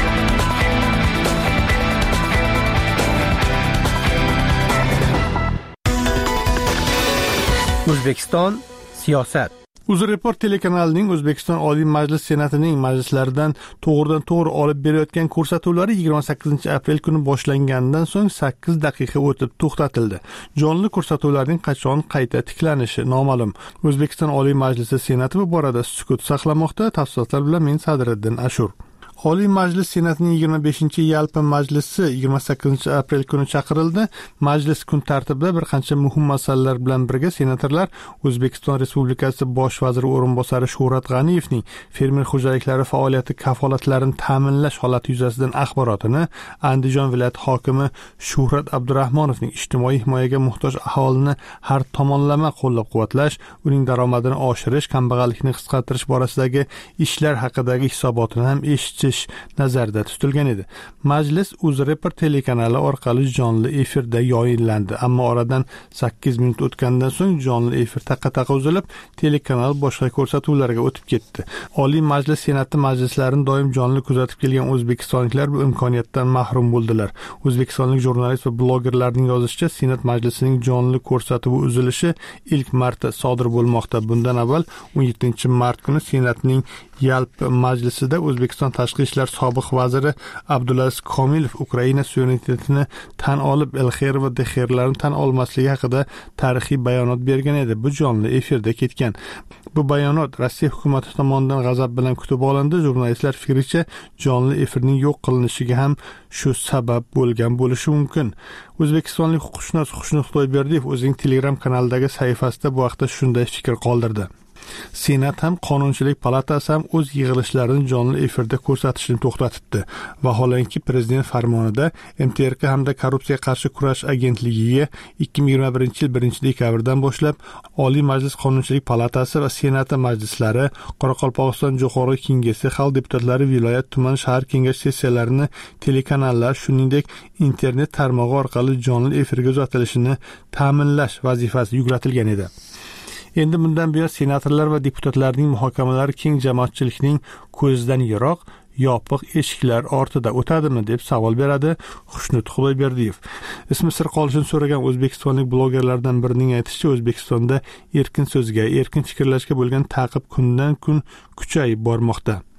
O'zbekiston siyosat. UzReport telekanalining O'zbekiston Oliy Majlis Senatining majlislaridan to'g'ridan-to'g'ri olib berayotgan ko'rsatuvlari 28-aprel kuni boshlangandan so'ng 8 daqiqa o'tib to'xtatildi. Jonli ko'rsatuvlarning qachon qayta tiklanishi noma'lum. O'zbekiston Oliy Majlisi Senati bu borada sukut saqlamoqda. Tafsilotlar bilan men Sadriddin Ashur. Oliy Majlis Senatining 25-yalpi majlisi 28-aprel kuni chaqirildi. Majlis kun tartibida bir qancha muhim masalalar bilan birga senatorlar O'zbekiston Respublikasi Bosh vaziri o'rinbosari Shuhrat G'aniyevning fermer xo'jaliklari faoliyati kafolatlarini ta'minlash holati yuzasidan axborotini, Andijon viloyati hokimi Shuhrat Abdurahmonovning ijtimoiy himoyaga muhtoj aholini har tomonlama qo'llab-quvvatlash, uning daromadini oshirish, kambag'allikni qisqartirish borasidagi ishlar haqidagi hisobotini ham eshitish nazarda tutilgan edi. Majlis UzReport telekanali orqali jonli efirda yoyinlandi, ammo oradan 8 minut o'tgandan so'ng jonli efir taqa-taqa uzilib, telekanal boshqa ko'rsatuvlarga o'tib ketdi. Oliy Majlis Senati majlislarini doim jonli kuzatib kelgan o'zbekistonliklar bu imkoniyatdan mahrum bo'ldilar. O'zbekistonlik jurnalist va blogerlarning yozishicha, Senat majlisining jonli ko'rsatuvi uzilishi ilk marta sodir bo'lmoqda. Bundan avval 17-mart kuni Senatning yalpi majlisida O'zbekiston tashqi ishlar sobiq vaziri Abdulaziz Komilov Ukraina suverenitetini tan olib, Elxer va Dexerlarni tan olmasligi haqida tarixiy bayonot bergan edi. Bu jonli efirda ketgan. Bu bayonot Rossiya hukumati tomonidan g'azab bilan kutib olindi. Jurnalistlar fikricha, jonli efirning yo'q qilinishiga ham shu sabab bo'lgan bo'lishi mumkin. O'zbekistonlik huquqshunos Xushnud Xudoyberdiyev o'zining Telegram kanalidagi sahifasida bu haqda shunday fikr qoldirdi. Senat ham Qonunchilik palatasi ham o'z yig'ilishlarini jonli efirda ko'rsatishni to'xtatibdi. Vaholanki prezident farmonida MTRK hamda Korrupsiyaga qarshi kurash agentligiga 2021-yil 1-dekabrdan boshlab Oliy Majlis Qonunchilik palatasi va Senati majlislari, Qoraqalpog'iston Jo'qorg'i Kengashi, xalq deputatlari, viloyat, tuman, shahar kengash sessiyalarini telekanallar, shuningdek internet tarmog'i orqali jonli efirga uzatilishini ta'minlash vazifasi yuklatilgan edi. Endi bundan buyon senatorlar va deputatlarning muhokamalari keng jamoatchilikning ko'zidan yiroq, yopiq eshiklar ortida o'tadimi deb savol beradi Xushnud Xudoyberdiyev. Ismi sir qolishini so'ragan o'zbekistonlik blogerlardan birining aytishicha, O'zbekistonda erkin so'zga, erkin fikrlashga bo'lgan ta'qib kundan kun kuchayib bormoqda.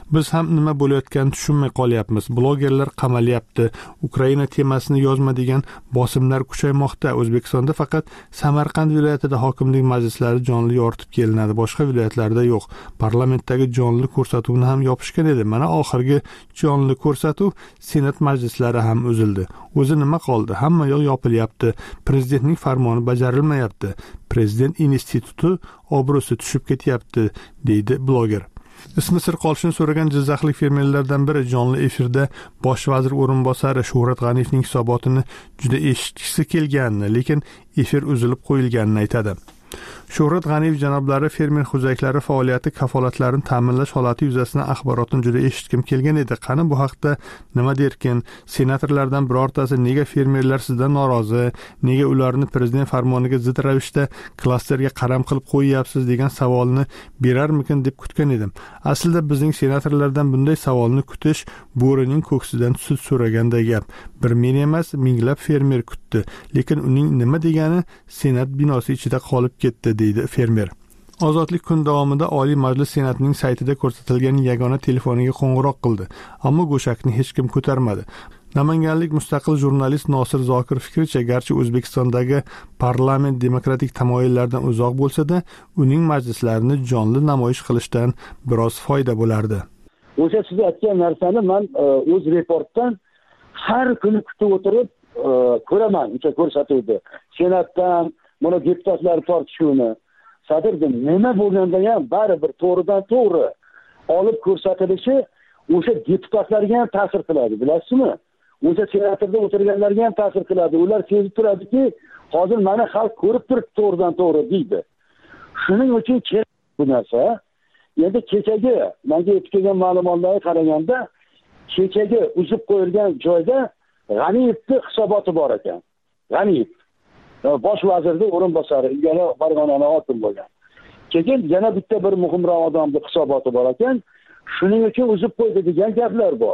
Biz ham nima bo'layotganini tushunmay qolyapmiz. Blogerlar qamalyapti, Ukraina temasini yozma degan bosimlar kuchaymoqda. O'zbekistonda faqat Samarqand viloyatida hokimlik majlislari jonli yoritib kelinadi, boshqa viloyatlarda yo'q. Parlamentdagi jonli ko'rsatuvni ham yopishgan edi. Mana oxirgi jonli ko'rsatuv Senat majlislari ham uzildi. O'zi nima qoldi? Hamma yoq yopilyapti. Prezidentning farmoni bajarilmayapti. Prezident instituti obro'si tushib ketyapti, deydi bloger. Ismi sir qolishini so'ragan jizzaxlik fermerlardan biri jonli efirda bosh vazir o'rinbosari Shuhrat G'aniyevning hisobotini juda eshitgisi kelganini, lekin efir uzilib qo'yilganini aytadi. Shuhrat G'aniyev janoblari fermer xo'jaliklari faoliyati kafolatlarini ta'minlash holati yuzasidan axborotni juda eshitkim kelgan edi. Qani bu haqda nima derkin? Senatorlardan birortasi nega fermerlar sizdan norozi, nega ularni prezident farmoniga zid ravishda klasterga qaram qilib qo'yyapsiz degan savolni berarmikin deb kutgan edim. Aslida bizning senatorlardan bunday savolni kutish bo'rining ko'ksidan sut so'raganday gap. Bir men emas, minglab fermer kutdi, lekin uning nima degani senat binosi ichida qolib ketdi, deydi fermer. Ozodlik kun davomida Oliy Majlis Senatining saytida ko'rsatilgan yagona telefoniga qo'ng'iroq qildi, ammo go'shakni hech kim ko'tarmadi. Namanganlik mustaqil jurnalist Nosir Zokir fikricha, garchi O'zbekistondagi parlament demokratik tamoyillardan uzoq bo'lsa-da, uning majlislarini jonli namoyish qilishdan biroz foyda bo'lardi. O'sha siz aytgan narsani men o'z reportdan har kuni kutib o'tirib ko'raman, o'sha ko'rsatuvdi. Senatdan buni deputatlar tortishuvini sadirdim. Nima bo'lganda ham baribir to'g'ridan to'g'ri olib ko'rsatilishi o'sha deputatlarga ham ta'sir qiladi, bilasizmi? O'sha senatorda o'tirganlarga ham ta'sir qiladi. Ular sezib turadiki, hozir mana xalq ko'rib turibdi to'g'ridan to'g'ri deydi. Shuning uchun kerak bu narsa. Endi kechagi menga yetib kelgan ma'lumotlarga qaraganda, kechagi uzib qo'yilgan joyda G'aniyevning hisoboti bor ekan. G'aniyev bosh vazirning o'rinbosari, ilgari Farg'onaning hokim bo'lgan. Keyin yana bitta bir muhimroq odamning hisoboti bor ekan. Shuning uchun uzib qo'ydi degan gaplar bor.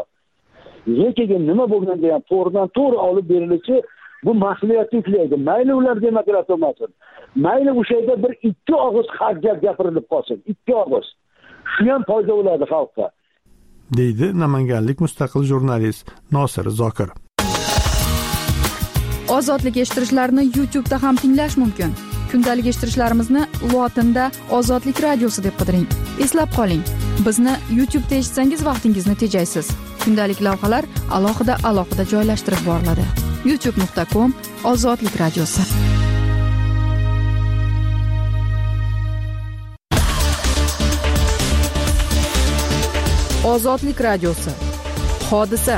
Lekin nima bo'lganda ham to'g'ridan to'g'ri olib berilishi bu mas'uliyatni yuklaydi. Mayli ular demokrat bo'lmasin. Mayli o'sha yerda bir ikki og'iz haq gap gapirilib qolsin. Ikki og'iz. Shu ham foyda bo'ladi xalqqa, deydi namanganlik mustaqil jurnalist Nosir Zokir. Ozodlik eshittirishlarni YouTube'da ham tinglash mumkin. Kundalik eshittirishlarimizni lotinda Ozodlik radiosi deb qidiring. Eslab qoling, bizni YouTube'da eshitsangiz vaqtingizni tejaysiz. Kundalik lavhalar alohida joylashtirib boriladi. youtube.com/ozodlik radiosi. Ozodlik radiosi. Hodisa.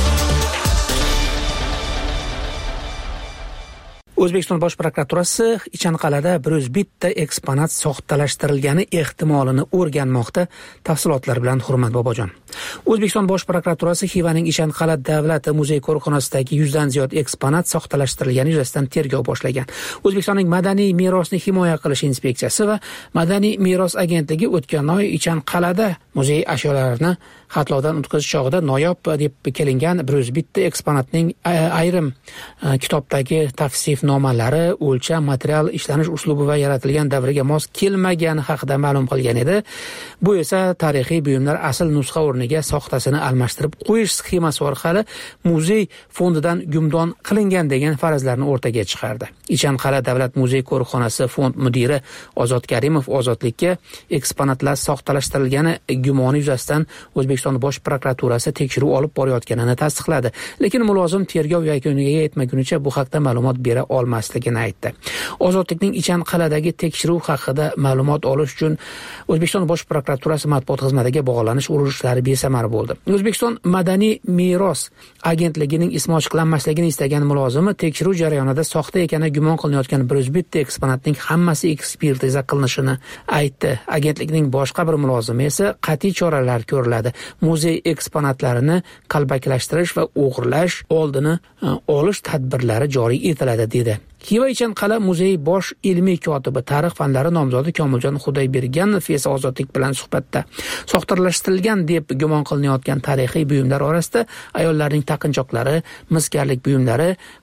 O'zbekiston Bosh prokuraturasi Ichanqal'ada 101 ta eksponat soxtalashtirilgani ehtimolini o'rganmoqda. Tafsilotlar bilan Hurmat Bobojon. O'zbekiston Bosh prokuraturasi Xivaning Ichanqal'a davlat muzey qo'riqxonasidagi 100 dan ziyod eksponat soxtalashtirilgani yuzasidan tergov boshlagan. O'zbekistonning madaniy merosni himoya qilish inspeksiyasi va Madaniy meros agentligi o'tgan oy Ichanqal'ada muzey ashyolarini xatlovdan o'tkazish chog'ida noyob deb kelingan 101 ta eksponatning ayrim kitobdagi tavsifnomalari, o'lcham, material ishlanish uslubi va yaratilgan davriga mos kelmagani haqida ma'lum qilgan edi. Bu esa tarixiy buyumlar asl nusxa o'rniga soxtasini almashtirib qo'yish sxemasi orqali muzey fondidan gumdon qilingan degan farazlarni o'rtaga chiqardi. Ichanqal'a davlat muzey qo'riqxonasi fond mudiri Ozod Karimov Ozodlikka eksponatlar soxtalashtirilgani gumoni yuzasidan O'zbekiston Bosh prokuraturasi tekshiruv olib borayotganini tasdiqladi. Lekin mulozim tergov yakuniga yetmagunicha bu haqda ma'lumot bera olmasligini aytdi. Ozodlikning Ichanqal'adagi tekshiruv haqida ma'lumot olish uchun O'zbekiston Bosh prokuraturasi matbuot xizmatiga bog'lanish urunishlari besamar bo'ldi. O'zbekiston Madaniy meros agentligining ismi ochiqlanmasligini istagan mulozimi tekshiruv jarayonida soxta ekani gumon qilinayotgan 101 ta eksponatning hammasi ekspertiza qilinishini aytdi. Agentlikning boshqa bir mulozimi esa qat'iy choralar ko'riladi. Muzey eksponatlarini qalbakilashtirish va o'g'irlash oldini olish tadbirlari joriy etiladi dedi. Xiva Ichanqal'a muzey bosh ilmiy kotibi, tarix fanlari nomzodi Komiljon Xudoyberganov esa Ozodlik bilan suhbatda soxtalashtirilgan deb gumon qilinayotgan tarixiy buyumlar orasida ayollarning taqinchoqlari, miskarlik buyumlari,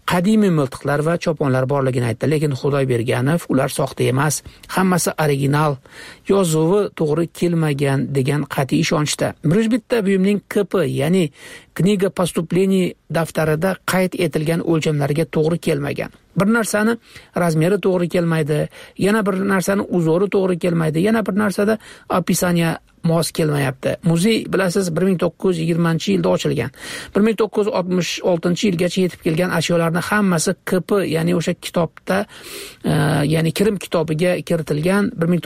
qadimiy miltiqlar va choponlar borligini aytdi, lekin Xudoyberganov ular soxta emas, hammasi original, yozuvi to'g'ri kelmagan degan qat'iy ishonchda. Bitta buyumning KP, ya'ni Kniga поступлений daftarida qayd etilgan o'lchamlarga to'g'ri kelmagan. Bir narsani razmeri to'g'ri kelmaydi, yana bir narsani uzori to'g'ri kelmaydi, yana bir narsada описание mos kelmayapti. Muzey bilasiz 1920-yilda ochilgan. 1966-yilgacha yetib kelgan ashyolarning hammasi KP, ya'ni o'sha kitobda, ya'ni Kirim kitobiga kiritilgan.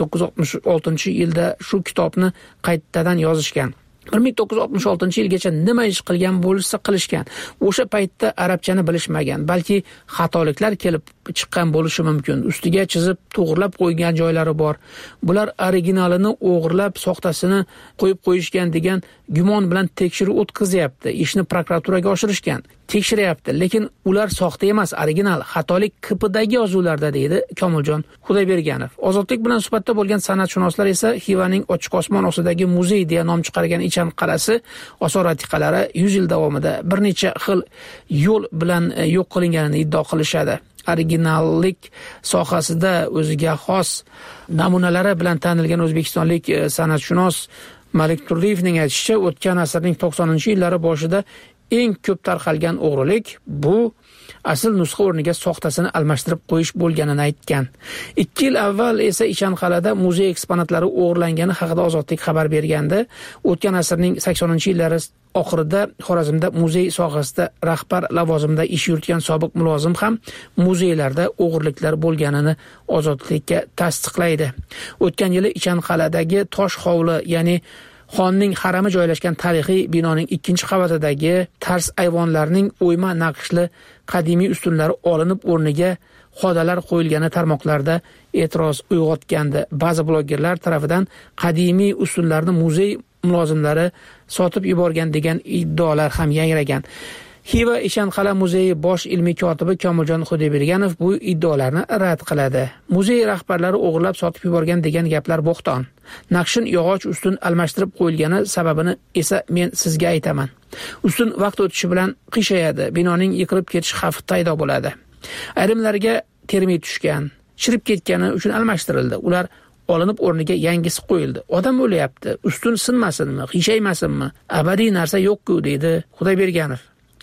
1966-yilda shu kitobni qaytadan yozishgan. 1966-yilgacha nima ish qilgan bo'lsa qilishgan. O'sha paytda arabchani bilishmagan, balki xatoliklar kelib chiqqan bo'lishi mumkin. Ustiga chizib to'g'rilab qo'ygan joylari bor. Bular originalini o'g'irlab, soxtasini qo'yib qo'yishgan degan gumon bilan tekshiruv o'tkazyapti. Ishni prokuraturaga oshirishgan. Tekshiryapti, lekin ular soxta emas, original. Xatolik KPdagi yozuvlarda, deydi Komiljon Xudoyberganov. Ozodlik bilan suhbatda bo'lgan san'atshunoslar esa Xivaning ochiq osmon ostidagi muzey deya nom chiqargan Ichan qal'asi osor atiqalari 100 yil davomida bir necha xil yo'l bilan yo'q qilinganini iddao qilishadi. Originallik sohasida o'ziga xos namunalari bilan tanilgan o'zbekistonlik san'atshunos Malik Turliyevning aytishicha, o'tgan asrning 90-yillari boshida eng ko'p tarqalgan o'g'rilik bu asl nusxa o'rniga soxtasini almashtirib qo'yish bo'lganini aytgan. 2 yil avval esa Ichanqal'ada muzey eksponatlari o'g'irlangani haqida Ozodlik xabar bergandi. O'tgan asrning 80-yillari oxirida Xorazmda muzey sohasida rahbar lavozimida ish yuritgan sobiq mulozim ham muzeylarda o'g'irliklar bo'lganini Ozodlikka tasdiqlaydi. O'tgan yili Ichanqal'adagi tosh hovli, ya'ni xonning harami joylashgan tarixiy binoning 2-qavatidagi tars ayvonlarning o'yma naqshli qadimiy ustunlari olinib o'rniga xodalar qo'yilgani tarmoqlarda e'tiroz uyg'otgandi. Ba'zi blogerlar tomonidan qadimiy ustunlarni muzey mulozimlari sotib yuborgan degan iddaolar ham yangragan. Xiva Ichanqal'a muzeyi bosh ilmiy kotibi Komiljon Xudoyberganov bu iddaolarni rad qiladi. Muzey rahbarlari o'g'irlab sotib yuborgan degan gaplar bo'xton. Naqshin yog'och ustun almashtirib qo'yilgani sababini esa men sizga aytaman. Ustun vaqt o'tishi bilan qiyshayadi, binoning yiqilib ketish xavfi paydo bo'ladi. Ayrimlarga termit tushgan, chirib ketgani uchun almashtirildi. Ular olinib o'rniga yangisi qo'yildi. Odam o'lyapti, ustun sinmasinmi, qiyshaymasinmi? Abadiy narsa yo'q-ku, deydi Xudoyberganov.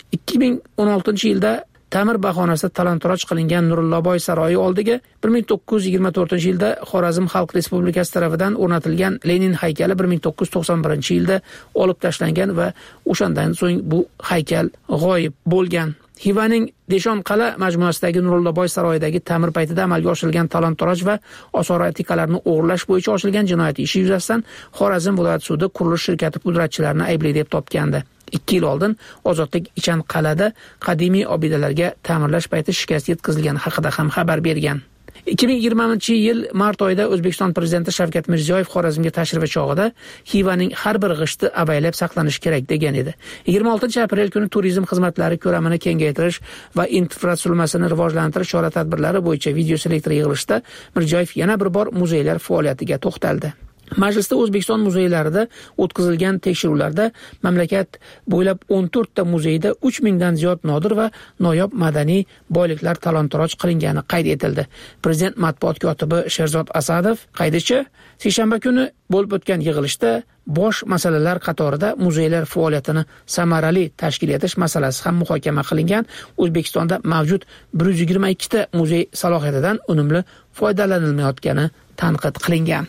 2016-yilda ta'mir bahonasida talon-toroj qilingan Nurillaboy saroyi oldiga 1924-yilda Xorazm Xalq Respublikasi tomonidan o'rnatilgan Lenin haykali 1991-yilda olib tashlangan va o'shandan so'ng bu haykal g'oyib bo'lgan. Xivaning Deshon qala majmuasidagi Nurillaboy saroyidagi ta'mir paytida amalga oshirilgan talon-toroj va osor atikalarni o'g'irlash bo'yicha ochilgan jinoyat ishi yuzasidan Xorazm viloyat sudi qurilish shirkati pudratchilarini aybli deb topgandi. 2 yil oldin Ozodlik Ichanqal'ada qadimiy obidalarga ta'mirlash payti shikast yetkazilgani haqida ham xabar bergan. 2020-yil mart oyida O'zbekiston prezidenti Shavkat Mirziyoyev Xorazmga tashrifi chog'ida Xivaning har bir g'ishti avaylab saqlanishi kerak degan edi. 26-aprel kuni turizm xizmatlari ko'lamini kengaytirish va infratuzilmasini rivojlantirish chora-tadbirlari bo'yicha video selektor yig'ilishida Mirziyoyev yana bir bor muzeylar faoliyatiga to'xtaldi. Majlisda O'zbekiston muzeylarida o'tkazilgan tekshiruvlarda mamlakat bo'ylab 14 ta muzeyda 3000 dan ziyod nodir va noyob madaniy boyliklar talon-toroj qilingani qayd etildi. Prezident matbuot kotibi Sherzod Asadov qaydicha seshanba kuni bo'lib o'tgan yig'ilishda bosh masalalar qatorida muzeylar faoliyatini samarali tashkil etish masalasi ham muhokama qilingan. O'zbekistonda mavjud 122 ta muzey salohiyatidan unumli foydalanilmayotgani tanqid qilingan.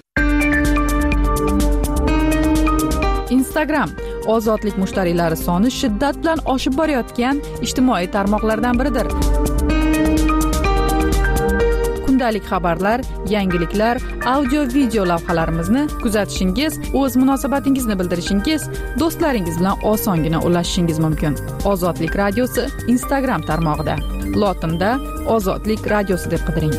Instagram ozodlik mushtariylari soni shiddat bilan oshib borayotgan ijtimoiy tarmoqlardan biridir. Kundalik xabarlar, yangiliklar, audio-video lavhalarimizni kuzatishingiz, o'z munosabatingizni bildirishingiz, do'stlaringiz bilan osongina ulashishingiz mumkin. Ozodlik radiosi Instagram tarmog'ida. Lotinda Ozodlik radiosi deb qidiring.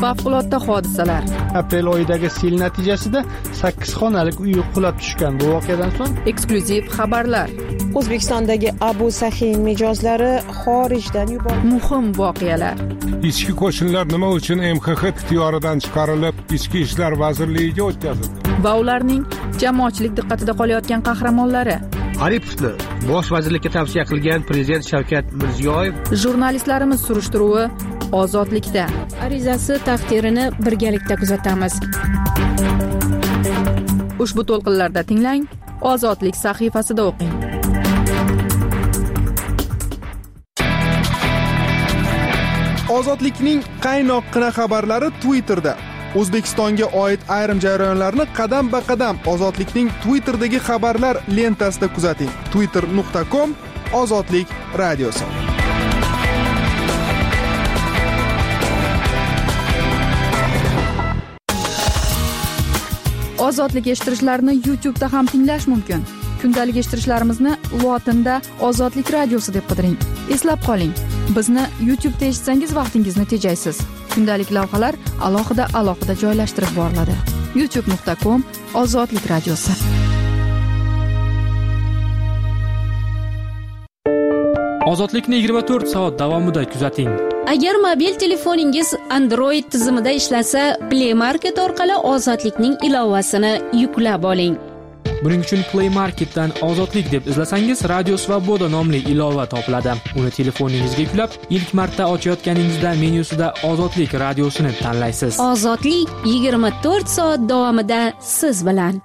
favqulodda hodisalar, aprel oyidagi sel natijasida 8 xonalik uy qulab tushgan. Bu voqeadan so'ng eksklyuziv xabarlar, O'zbekistondagi Abu Saxiy mijozlari xorijdan yuborildi. muhim voqealar, Ichki qo'shinlar nima uchun MXX ixtiyoridan chiqarilib, Ichki ishlar vazirligiga o'tkazildi? va ularning jamoatchilik diqqatida qolayotgan qahramonlari, Aripovni bosh vazirlikka tavsiya qilgan prezident Shavkat Mirziyoyev, jurnalistlarimiz surishtiruvi ozodlikda. Arizasi taqdirini birgalikda kuzatamiz. Ushbu to'lqinlarda tinglang, Ozodlik sahifasida o'qing. Ozodlikning qaynoqqina xabarlari Twitterda. O'zbekistonga oid ayrim jarayonlarni qadam-ba-qadam Ozodlikning Twitter'dagi xabarlar lentasida kuzating. twitter.com/ozodlik radiosi. Ozodlik eshittirishlarni YouTube'da ham tinglash mumkin. Kundalik eshittirishlarimizni lotinda Ozodlik radiosi deb qidiring. Eslab qoling, bizni YouTube'da eshitsangiz vaqtingizni tejaysiz. Kundalik lavhalar alohida joylashtirib boriladi. youtube.com/ozodlik radiosi. Ozodlikni 24 soat davomida kuzating. Agar mobil telefoningiz Android tizimida ishlasa, Play Market orqali Ozodlikning ilovasini yuklab oling. Buning uchun Play Marketdan Ozodlik deb izlasangiz, Radio Svoboda nomli ilova topiladi. Uni telefoningizga yuklab, ilk marta ochayotganingizda menyusida Ozodlik radiosini tanlaysiz. Ozodlik 24 soat davomida siz bilan.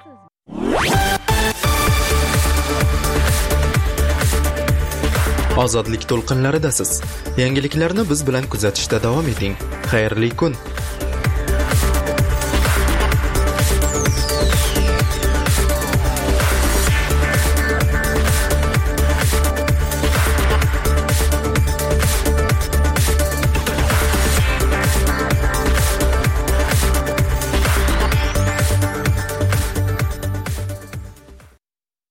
Ozodlik to'lqinlaridasiz. Yangiliklarni biz bilan kuzatishda davom eting. Xayrli kun.